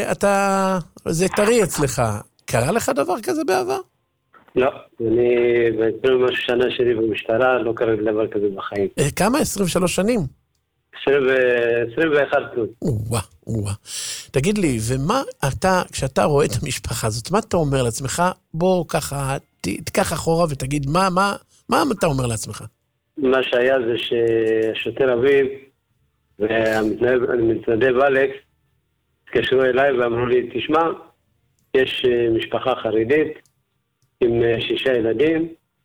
זה טרי אצלך. קרה לך דבר כזה בעבר? לא, אני בעצם משהו שנה שלי במשטרה, לא קרה לי דבר כזה בחיים. כמה? 23 שנים? 21 פלוס. וואה. תגיד לי, ומה אתה, כשאתה רואה את המשפחה הזאת, מה אתה אומר לעצמך? בוא ככה, תיקח אחורה ותגיד, מה אתה אומר לעצמך? מה שהיה זה שהשוטר אביב והמתנדב אלכס התקשרו אליי ואמרו לי, תשמע, יש משפחה חרדית עם 6 ילדים,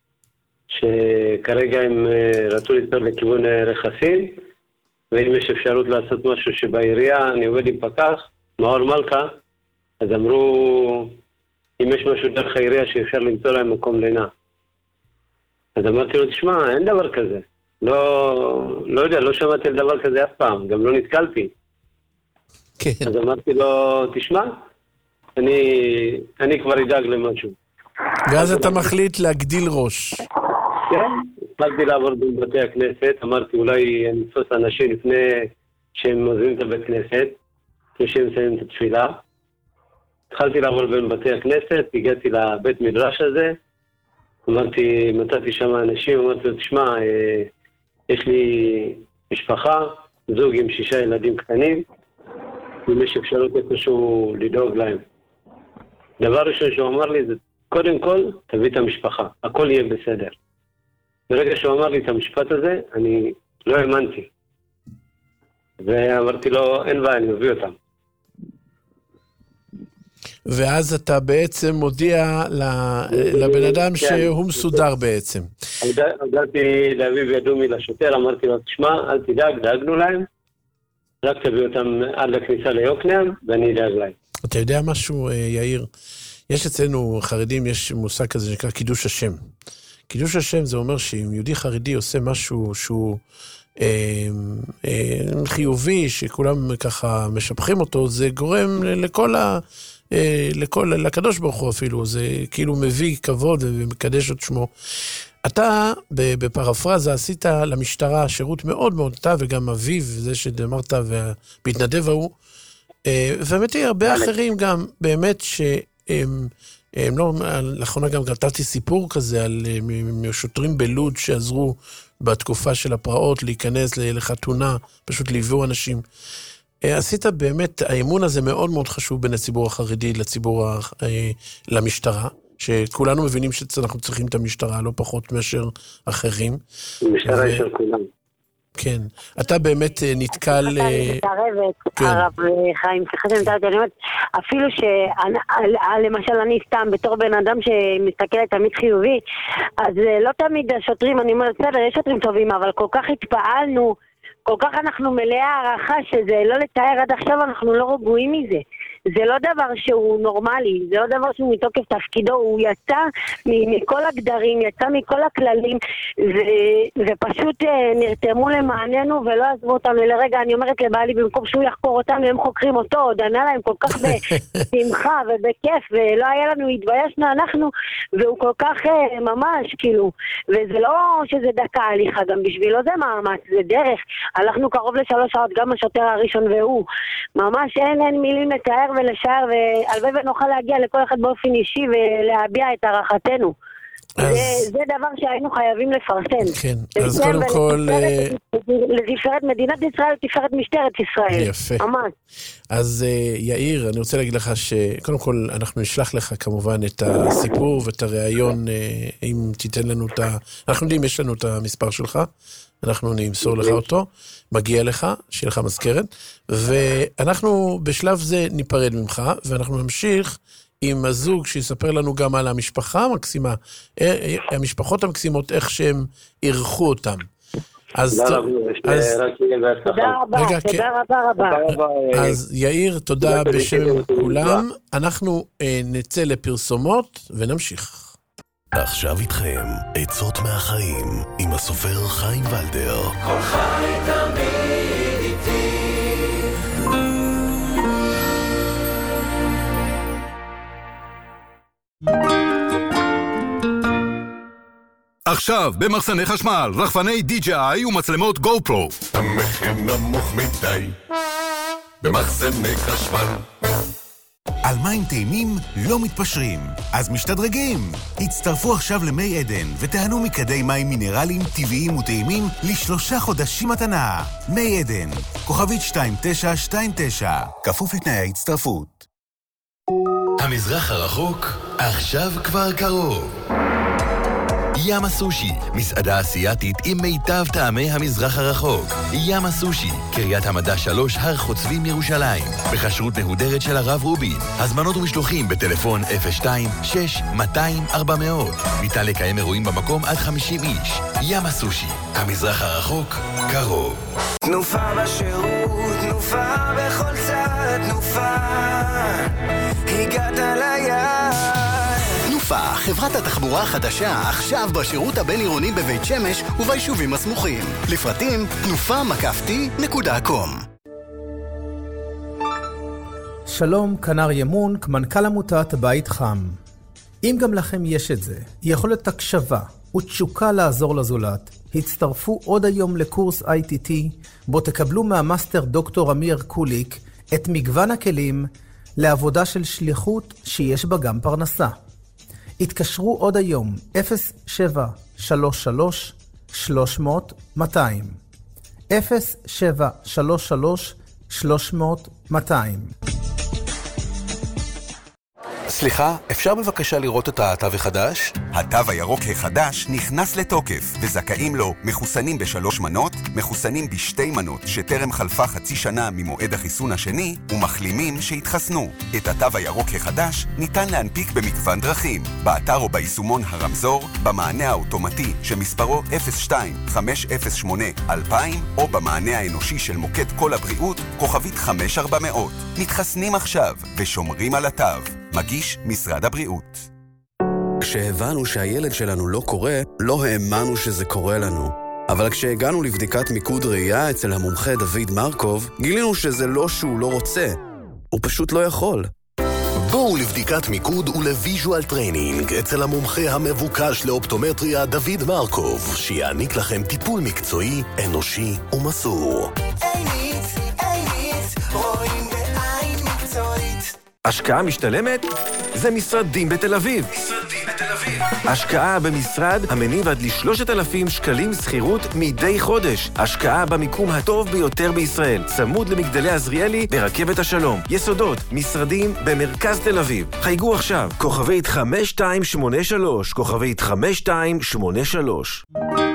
שכרגע הם רצו לצפור לכיוון רכסים, ואם יש אפשרות לעשות משהו שבעירייה, אני עובד עם פקח, מאור מלכה, אז אמרו, אם יש משהו דרך העירייה שאפשר למצוא להם מקום לינה. אז אמרתי לו, תשמע, אין דבר כזה. לא יודע, לא שמעתי על דבר כזה אף פעם, גם לא נתקלתי. כן. אז אמרתי לו, תשמע, אני כבר אדאג למשהו. ואז אתה מחליט להגדיל ראש. כן, התחלתי לעבור בבתי הכנסת, אמרתי אולי נתפוס אנשים לפני שהם עוזבים את הבית כנסת, לפני שהם מסיימים את התפילה. התחלתי לעבור בין בתי הכנסת, הגעתי לבית מדרש הזה, מצאתי שם אנשים, אמרתי לו, תשמע, יש לי משפחה, זוג עם 6 ילדים קטנים, אם יש אפשרות איפשהו לדאוג להם. דבר ראשון שהוא אמר לי זה, קודם כל, תביא את המשפחה, הכל יהיה בסדר. ברגע שהוא אמר לי את המשפט הזה, אני לא האמנתי. ואמרתי לו, אין בעיה, אני מביא אותם. ואז אתה בעצם מודיע לבן אדם שהוא מסודר בעצם. הודעתי לאביב ידומי לשוטר, אמרתי לו, תשמע, אל תדאג, דאגנו להם, רק תביא אותם עד לכניסה ליוקנעם, ואני אדאג להם. אתה יודע משהו, יאיר? יש אצלנו חרדים, יש מושג כזה שנקרא קידוש השם. קידוש השם זה אומר שאם יהודי חרדי עושה משהו שהוא חיובי, שכולם ככה משבחים אותו, זה גורם לקדוש ברוך הוא אפילו, זה כאילו מביא כבוד ומקדש את שמו. אתה בפרפרזה עשית למשטרה שירות מאוד מאוד טוב, וגם אביב, זה שאמרת, והמתנדב ההוא, ובאמת הרבה אחרים גם, באמת שהם לא, לאחרונה גם כתבתי סיפור כזה על שוטרים בלוד שעזרו בתקופה של הפרעות להיכנס לחתונה, פשוט ליוו אנשים. עשית באמת, האמון הזה מאוד מאוד חשוב בין הציבור החרדי למשטרה, שכולנו מבינים שאנחנו צריכים את המשטרה, לא פחות מאשר אחרים. המשטרה היא של כולם. כן. אתה באמת נתקל... אני מתערבת, הרב חיים, אפילו שלמשל אני סתם בתור בן אדם שמסתכלת תמיד חיובי, אז לא תמיד השוטרים, אני אומרת, בסדר, יש שוטרים טובים, אבל כל כך התפעלנו, כל כך אנחנו מלאי הערכה שזה לא לתאר עד עכשיו, אנחנו לא רגועים מזה. זה לא דבר שהוא נורמלי, זה לא דבר שהוא מתוקף תפקידו, הוא יצא מכל הגדרים, יצא מכל הכללים, ופשוט נרתמו למעננו ולא עזבו אותנו לרגע. אני אומרת לבעלי, במקום שהוא יחקור אותנו, הם חוקרים אותו, עוד ענה להם כל כך בשמחה ובכיף, ולא היה לנו, התביישנו אנחנו, והוא כל כך ממש, כאילו, וזה לא שזה דקה הליכה, גם בשבילו זה מאמץ, זה דרך. הלכנו קרוב ל3 שעות, גם השוטר הראשון והוא. ממש אין מילים לתאר ולשאר, והלוואי ונוכל להגיע לכל אחד באופן אישי ולהביע את הערכתנו. זה דבר שהיינו חייבים לפרסם. כן, אז קודם כל... לתפארת מדינת ישראל, לתפארת משטרת ישראל. יפה. ממש. אז יאיר, אני רוצה להגיד לך שקודם כל אנחנו נשלח לך כמובן את הסיפור ואת הרעיון, אם תיתן לנו את ה... אנחנו יודעים, יש לנו את המספר שלך, אנחנו נמסור לך אותו, מגיע לך, שיהיה לך מזכרת, ואנחנו בשלב זה ניפרד ממך, ואנחנו נמשיך עם הזוג שיספר לנו גם על המשפחה המקסימה, המשפחות המקסימות, איך שהם ערכו אותם. תודה רבה, תודה רבה. אז יאיר, תודה בשם כולם. אנחנו נצא לפרסומות ונמשיך. עכשיו איתכם, עצות מהחיים, עם הסופר חיים ולדר. כל חי תמיד איתי. עכשיו, במחסני חשמל, רחפני DJI ומצלמות GoPro. המחיר נמוך מדי, במחסני חשמל. על מים טעימים לא מתפשרים, אז משתדרגים. הצטרפו עכשיו למי עדן ותהנו מקדי מים מינרליים טבעיים וטעימים ל3 חודשים מתנה. מי עדן, כוכבית 2929, כפוף לתנאי ההצטרפות. המזרח הרחוק עכשיו כבר קרוב. ימה סושי, מסעדה אסיאתית עם מיטב טעמי המזרח הרחוק. ימה סושי, קריית המדע 3, הר חוצבים ירושלים. בכשרות נהודרת של הרב רובין. הזמנות ומשלוחים בטלפון 02-6-200-400. ניתן לקיים אירועים במקום עד 50 איש. ימה סושי, המזרח הרחוק קרוב. תנופה בשירות, תנופה בכל צד, תנופה הגעת ליד. תנופה, חברת התחבורה החדשה, עכשיו בשירות הבין-עירוני בבית שמש וביישובים הסמוכים. לפרטים, תנופה-t.com. שלום, כנר ימון, מנכ"ל עמותת בית חם. אם גם לכם יש את זה, יכולת הקשבה ותשוקה לעזור לזולת, הצטרפו עוד היום לקורס ITT, בו תקבלו מהמאסטר דוקטור אמיר קוליק את מגוון הכלים לעבודה של שליחות שיש בה גם פרנסה. התקשרו עוד היום 0733-300-200 0733-300-200. סליחה, אפשר בבקשה לראות את התווך החדש? התו הירוק החדש נכנס לתוקף, וזכאים לו מחוסנים ב3 מנות, מחוסנים ב2 מנות שטרם חלפה חצי שנה ממועד החיסון השני, ומחלימים שהתחסנו. את התו הירוק החדש ניתן להנפיק במגוון דרכים, באתר או ביישומון הרמזור, במענה האוטומטי שמספרו 02-508-2000, או במענה האנושי של מוקד כל הבריאות, כוכבית 5400. מתחסנים עכשיו ושומרים על התו. מגיש משרד הבריאות. כשהבנו שהילד שלנו לא קורה, לא האמנו שזה קורה לנו. אבל כשהגענו לבדיקת מיקוד ראייה אצל המומחה דוד מרקוב, גילינו שזה לא שהוא לא רוצה, הוא פשוט לא יכול. בואו לבדיקת מיקוד ולוויז'ואל טריינינג אצל המומחה המבוקש לאופטומטריה דוד מרקוב, שיעניק לכם טיפול מקצועי, אנושי ומסור. רואים בעין מקצועית. השקעה משתלמת? זה משרדים בתל אביב. השקעה במשרד המניב עד ל3,000 שקלים שכירות מדי חודש. השקעה במיקום הטוב ביותר בישראל, צמוד למגדלי עזריאלי ברכבת השלום. יסודות, משרדים במרכז תל אביב. חייגו עכשיו, כוכבית 5283, כוכבית 5283.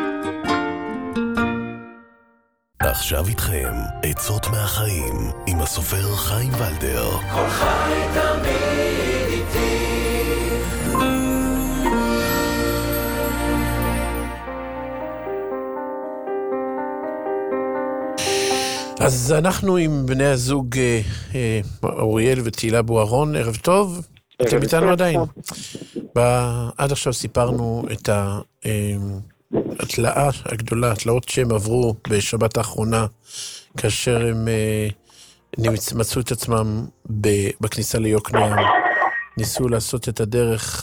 עכשיו איתכם, עצות מהחיים, עם הסופר חיים ולדר. כל חי תמיד איתי. אז אנחנו עם בני הזוג אוריאל ותהילה בוארון, ערב טוב. אתם איתנו עדיין. עד עכשיו סיפרנו את התלאה הגדולה, התלאות שהם עברו בשבת האחרונה, כאשר הם מצאו את עצמם בכניסה ליוקנעם, ניסו לעשות את הדרך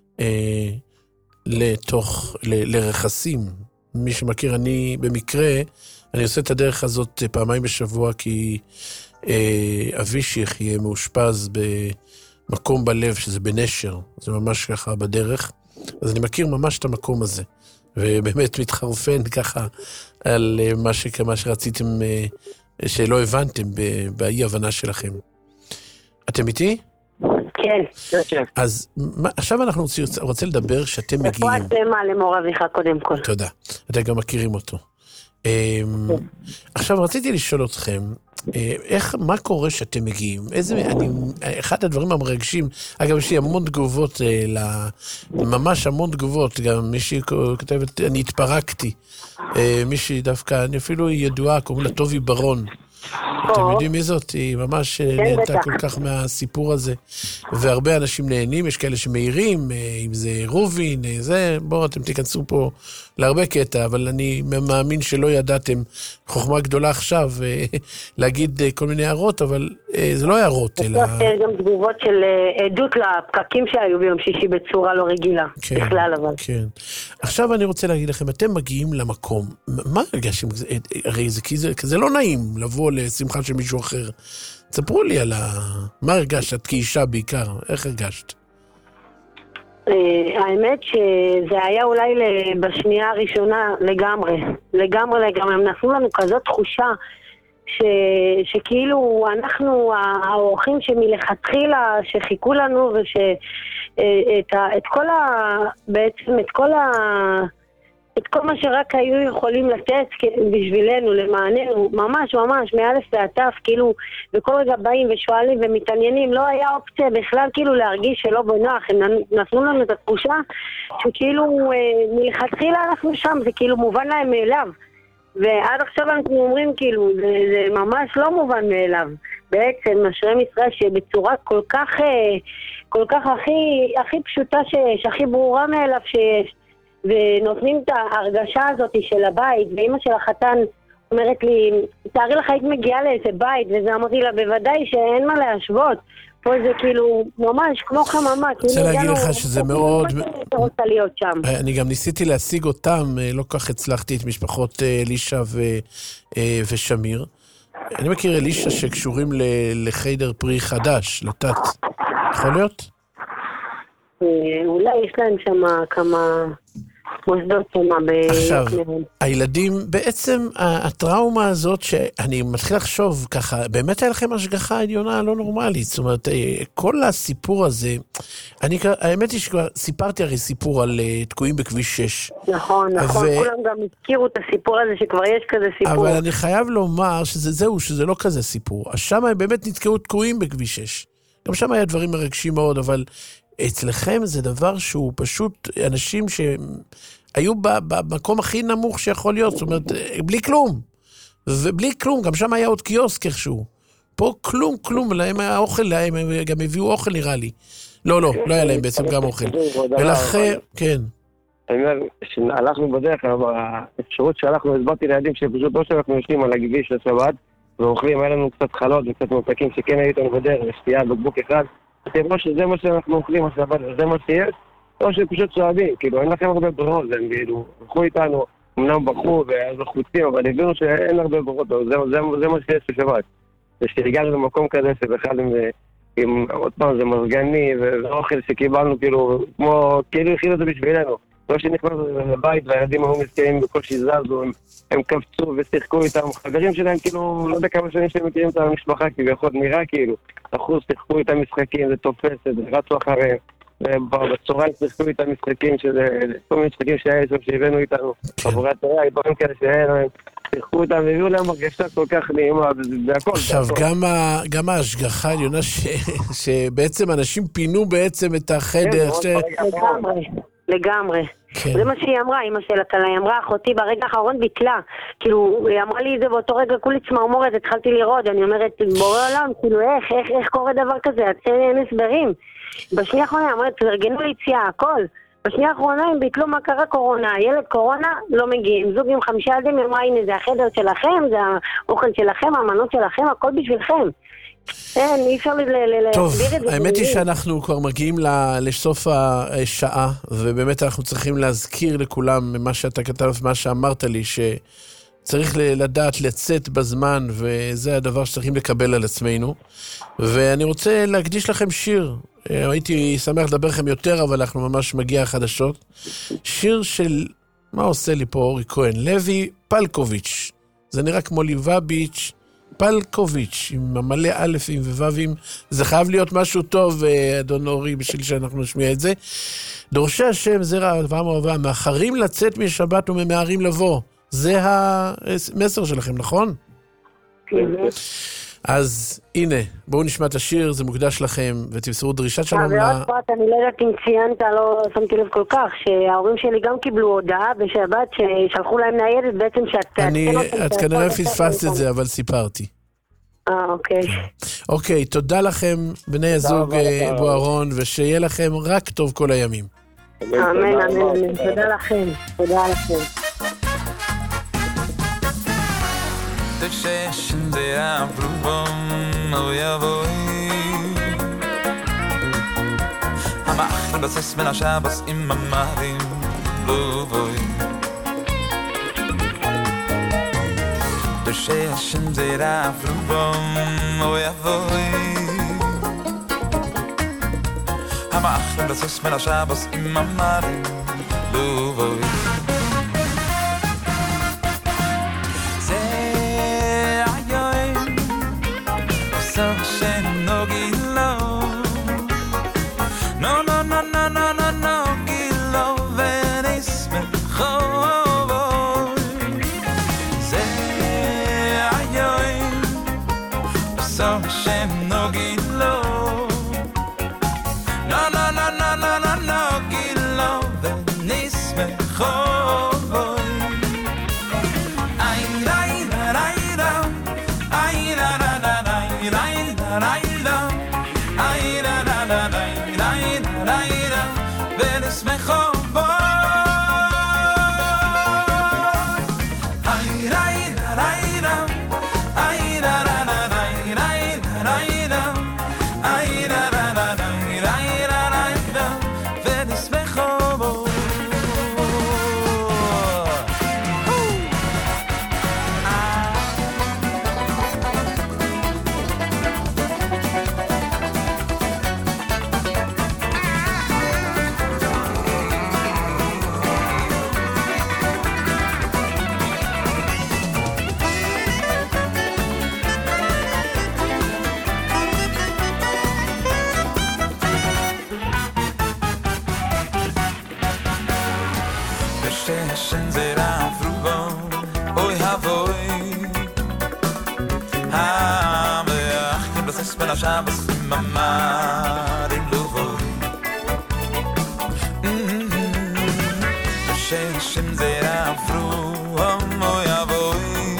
לרכסים. מי שמכיר, אני במקרה, אני עושה את הדרך הזאת פעמיים בשבוע, כי אבי שיחיה מאושפז במקום בלב, שזה בנשר, זה ממש ככה בדרך, אז אני מכיר ממש את המקום הזה. ובאמת מתחרפן ככה על מה שרציתם, שלא הבנתם באי הבנה שלכם. אתם איתי? כן. אז עכשיו אנחנו רוצים לדבר שאתם מגיעים. רפואה שלמה למור אביך קודם כל. תודה. אתם גם מכירים אותו. עכשיו רציתי לשאול אתכם, מה קורה שאתם מגיעים? אחד הדברים המרגשים, אגב, יש לי המון תגובות, ממש המון תגובות, גם מישהי כותבת, אני התפרקתי, מישהי דווקא, אני אפילו ידועה, קוראים לה טובי ברון, אתם יודעים מי זאת? היא ממש נהנתה כל כך מהסיפור הזה, והרבה אנשים נהנים, יש כאלה שמאירים, אם זה רובין, בואו אתם תיכנסו פה להרבה קטע, אבל אני מאמין שלא ידעתם חוכמה גדולה עכשיו להגיד כל מיני הערות, אבל זה לא הערות, אלא... יש גם תגובות של עדות לפקקים שהיו ביום שישי בצורה לא רגילה, בכלל אבל. כן. עכשיו אני רוצה להגיד לכם, אתם מגיעים למקום, מה הרגשתם? הרי זה כזה לא נעים לבוא לשמחה של מישהו אחר. תספרו לי על מה הרגשת כאישה בעיקר, איך הרגשת? האמת שזה היה אולי בשנייה הראשונה לגמרי, הם נתנו לנו כזאת תחושה שכאילו אנחנו האורחים שמלכתחילה שחיכו לנו את כל מה שרק היו יכולים לתת בשבילנו, למעננו, ממש מאלף ועד תף, כאילו, וכל רגע באים ושואלים ומתעניינים, לא היה אופציה בכלל כאילו להרגיש שלא בנוח, הם נתנו לנו את התחושה שכאילו מלכתחילה אנחנו שם, זה כאילו מובן להם מאליו, ועד עכשיו אנחנו אומרים כאילו, זה ממש לא מובן מאליו, בעצם אשרי ישראל שבצורה כל כך הכי פשוטה שהכי ברורה מאליו שיש, ונותנים את ההרגשה הזאת של הבית, ואמא של החתן אומרת לי, תארי לך היית מגיעה לאיזה בית, וזה אמרתי לה, בוודאי שאין מה להשוות, פה זה כאילו ממש כמו חממה. אני רוצה להגיד לך שזה מאוד... אני גם ניסיתי להשיג אותם, לא כך הצלחתי את משפחות אלישע ושמיר. אני מכיר אלישע שקשורים לחיידר פרי חדש, לתת. יכול להיות? אולי יש להם שם כמה... מוסדות שמה עכשיו, הילדים, בעצם הטראומה הזאת שאני מתחיל לחשוב ככה, באמת היה לכם השגחה עליונה לא נורמלית, זאת אומרת, כל הסיפור הזה, האמת היא שכבר סיפרתי הרי סיפור על תקועים בכביש 6. נכון, כולם גם הזכירו את הסיפור הזה שכבר יש כזה סיפור. אבל אני חייב לומר שזה לא כזה סיפור. שם הם באמת נתקעו תקועים בכביש 6. גם שם היה דברים מרגשים מאוד, אבל אצלכם זה דבר שהוא פשוט אנשים שהיו במקום הכי נמוך שיכול להיות, זאת אומרת, בלי כלום. ובלי כלום, גם שם היה עוד קיוסק איכשהו. פה כלום, להם היה אוכל, להם גם הביאו אוכל נראה לי. לא היה להם בעצם גם אוכל. ולכן, כן. אני אומר, שהלכנו בדרך, האפשרות שהלכנו, הסברתי לידים שפשוט לא שאנחנו יושבים על הכביש לשבת, ואוכלים, היה לנו קצת חלות וקצת מותקים שכן היו איתנו בדרך, ושתייה בקבוק אחד. אתם לא שזה מה שאנחנו אוכלים, זה מה שיש, או שפשוט צועדים, כאילו, אין לכם הרבה ברירות, הם כאילו, הלכו איתנו, אמנם בחרו ואז לחוצים, אבל הבינו שאין הרבה ברירות, זה מה שיש בשבת. ושהגענו למקום כזה שבכלל עם עוד פעם, זה מרגני, ואוכל שקיבלנו, כאילו הכינו את זה בשבילנו. לא שנכנסנו לבית והילדים היו מסכנים בקושי זזו, הם קפצו ושיחקו איתם, חברים שלהם כאילו, לא יודע כמה שנים שהם מכירים את המשפחה, כי ביכול נראה כאילו, אחוז שיחקו איתם משחקים, זה תופס, זה רצו אחריהם, ובצהריים שיחקו איתם משחקים, שזה כל מיני משחקים שהיה שם שהבאנו איתנו, חבורי התורה, דברים כאלה שהיה להם, שיחקו איתם והביאו להם הרגשה כל כך נעימה, זה הכל. עכשיו, גם ההשגחה העליונה שבעצם אנשים פינו בעצם את החדר. לגמרי. זה מה שהיא אמרה, אמא שלה, היא אמרה, אחותי ברגע האחרון ביטלה, כאילו, היא אמרה לי את זה באותו רגע, כולי צמרמורת, התחלתי לראות, אני אומרת, בורא עולם, כאילו, איך קורה דבר כזה, אין הסברים. בשנייה האחרונה, אמרת, תרגנו ליציאה, הכל. בשנייה האחרונה, הם ביטלו מה קרה קורונה, ילד קורונה, לא מגיעים, זוג עם 5 ילדים, אמרה, הנה, זה החדר שלכם, זה האוכל שלכם, המנות שלכם, הכל בשבילכם. אין, אי אפשר טוב, האמת היא שאנחנו כבר מגיעים לסוף השעה, ובאמת אנחנו צריכים להזכיר לכולם מה שאתה כתב, מה שאמרת לי, שצריך לדעת לצאת בזמן, וזה הדבר שצריכים לקבל על עצמנו. ואני רוצה להקדיש לכם שיר. הייתי שמח לדבר לכם יותר, אבל אנחנו ממש מגיע החדשות. שיר של, מה עושה לי פה אורי כהן? לוי פלקוביץ'. זה נראה כמו ליבביץ'. פלקוביץ', עם מלא א' וו'ים, זה חייב להיות משהו טוב, אדון אורי, בשביל שאנחנו נשמיע את זה. דורשי השם, זרע אברהם ואהבה, מאחרים לצאת משבת וממהרים לבוא. זה המסר שלכם, נכון? כן. אז הנה, בואו נשמע את השיר, זה מוקדש לכם, ותמסרו דרישת שלום ועוד פרט, אני לא יודעת אם ציינת, לא שמתי לב כל כך, שההורים שלי גם קיבלו הודעה בשבת, ששלחו להם ניידת בעצם את כנראה פספסת את זה, אבל סיפרתי. אוקיי. אוקיי, תודה לכם, בני הזוג בוארון, ושיהיה לכם רק טוב כל הימים. אמן, תודה לכם, תודה לכם. Der Scheschen der Abrubom, oh ja voi Hamach, das ist mir nach Shabbos im Mamarim, lo voi Der Scheschen der Abrubom, oh ja voi Hamach, das ist mir nach Shabbos im Mamarim, lo voi so sheno gilo no gilo venis me khovoy ze ayoy so sheno gilo no gilo venis me khovoy השבס עם המרים לובו שהשם זה עברו המו יבואי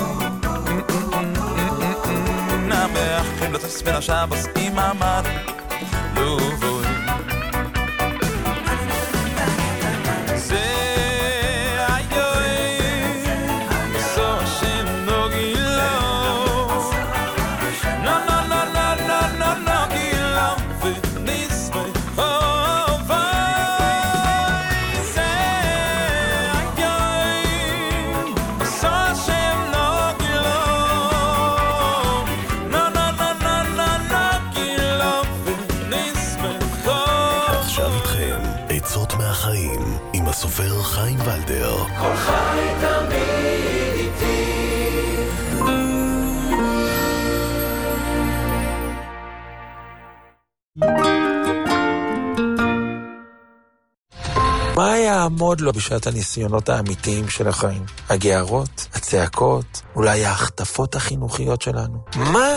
נמחים לטוס בין השבס עם המרים לובו עם הסופר חיים ולדר. כל חי תמיד איתי. מה יעמוד לו בשעת הניסיונות האמיתיים של החיים? הגערות, הצעקות, אולי ההחטפות החינוכיות שלנו? מה?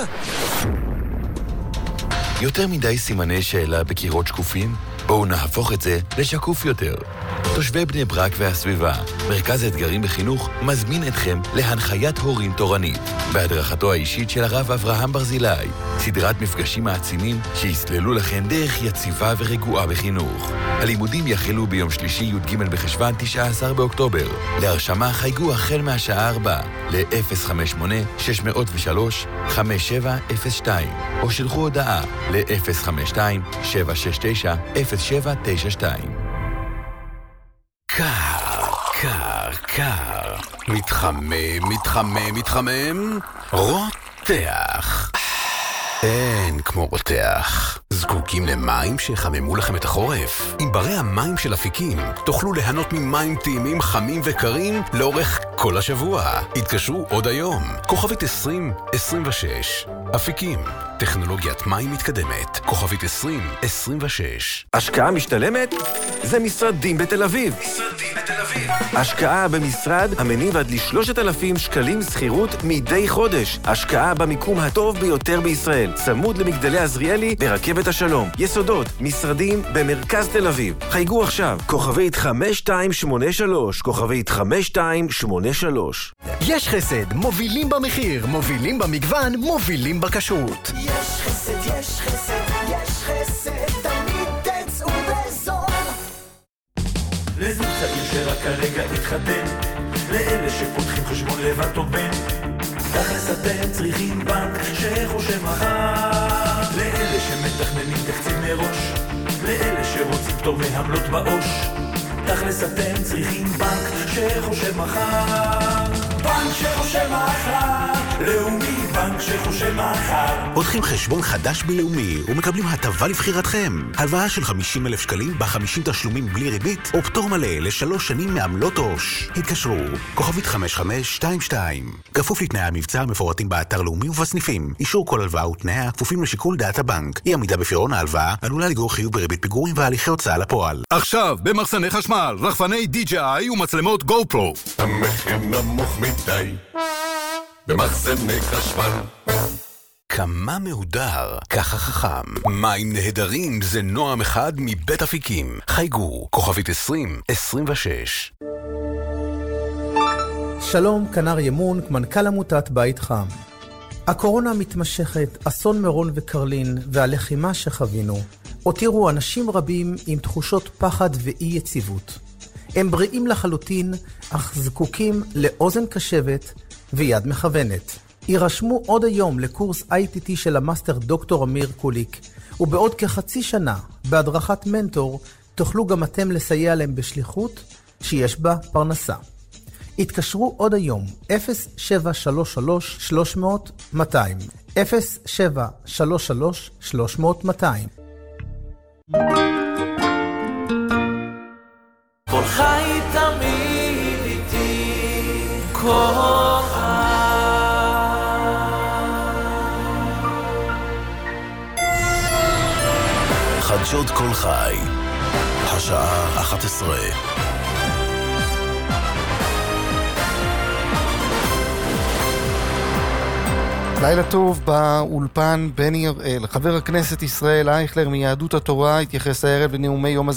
יותר מדי סימני שאלה בקירות שקופים? בואו נהפוך את זה לשקוף יותר. תושבי בני ברק והסביבה, מרכז האתגרים בחינוך מזמין אתכם להנחיית הורים תורנית, בהדרכתו האישית של הרב אברהם ברזילי, סדרת מפגשים מעצימים שיסללו לכם דרך יציבה ורגועה בחינוך. הלימודים יחלו ביום שלישי י"ג בחשוון 19 באוקטובר. להרשמה חייגו החל מהשעה 4 ל-058-603-5702 או שלחו הודעה ל-052-769-0792. קר, מתחמם, רותח. אין כמו רותח. זקוקים למים שיחממו לכם את החורף? עם ברי המים של אפיקים תוכלו ליהנות ממים טעימים חמים וקרים לאורך כל השבוע. התקשרו עוד היום. כוכבית 2026. אפיקים, טכנולוגיית מים מתקדמת. כוכבית 2026. השקעה משתלמת? זה משרדים בתל אביב. השקעה במשרד המניב עד ל3,000 שקלים שכירות מדי חודש. השקעה במיקום הטוב ביותר בישראל, צמוד למגדלי עזריאלי ברכבת השלום. יסודות, משרדים במרכז תל אביב. חייגו עכשיו, כוכבית 5283, כוכבית 5283. יש חסד, מובילים במחיר, מובילים במגוון, מובילים בכשרות. יש חסד, תמיד תצאו בזול. לזוג צעיר שרק כרגע התחתן, לאלה שפותחים חשבון לבד או בן, תכלס אתם צריכים בנק שחושב מחר, לאלה שמתכננים תקציב מראש, לאלה שרוצים פטור מעמלות בעו"ש, תכלס אתם צריכים בנק שחושב מחר, בנק שחושב מחר, לאומי בנק שחושב מחר. פותחים חשבון חדש בלאומי ומקבלים הטבה לבחירתכם. הלוואה של 50,000 שקלים ב50 תשלומים בלי ריבית או פטור מלא ל3 שנים מעמלות עו"ש. התקשרו, כוכבית 5522. כפוף לתנאי המבצע המפורטים באתר לאומי ובסניפים. אישור כל הלוואה ותנאיה כפופים לשיקול דעת הבנק. אי עמידה בפירעון ההלוואה עלולה לגרור חיוב בריבית פיגורים והליכי הוצאה לפועל. עכשיו במחסני חשמל, רחפני DJI ומצלמות GoPro. המחיר נמוך מדי במחסני חשמל. כמה מהודר, ככה חכם. מים נהדרים זה נועם אחד מבית אפיקים. חייגו, כוכבית 2026. שלום, כנר ימון, מנכ"ל עמותת בית חם. הקורונה מתמשכת, אסון מירון וקרלין והלחימה שחווינו הותירו אנשים רבים עם תחושות פחד ואי יציבות. הם בריאים לחלוטין, אך זקוקים לאוזן קשבת ויד מכוונת. יירשמו עוד היום לקורס ITT של המאסטר דוקטור אמיר קוליק, ובעוד כחצי שנה, בהדרכת מנטור, תוכלו גם אתם לסייע להם בשליחות שיש בה פרנסה. התקשרו עוד היום, 0733-300-200, 0733-300-200. כל חי תמיד איתי, כל חדשות כל חי, השעה 11. לילה טוב באולפן בני הראל. חבר הכנסת ישראל אייכלר מיהדות התורה התייחס הערב לנאומי יום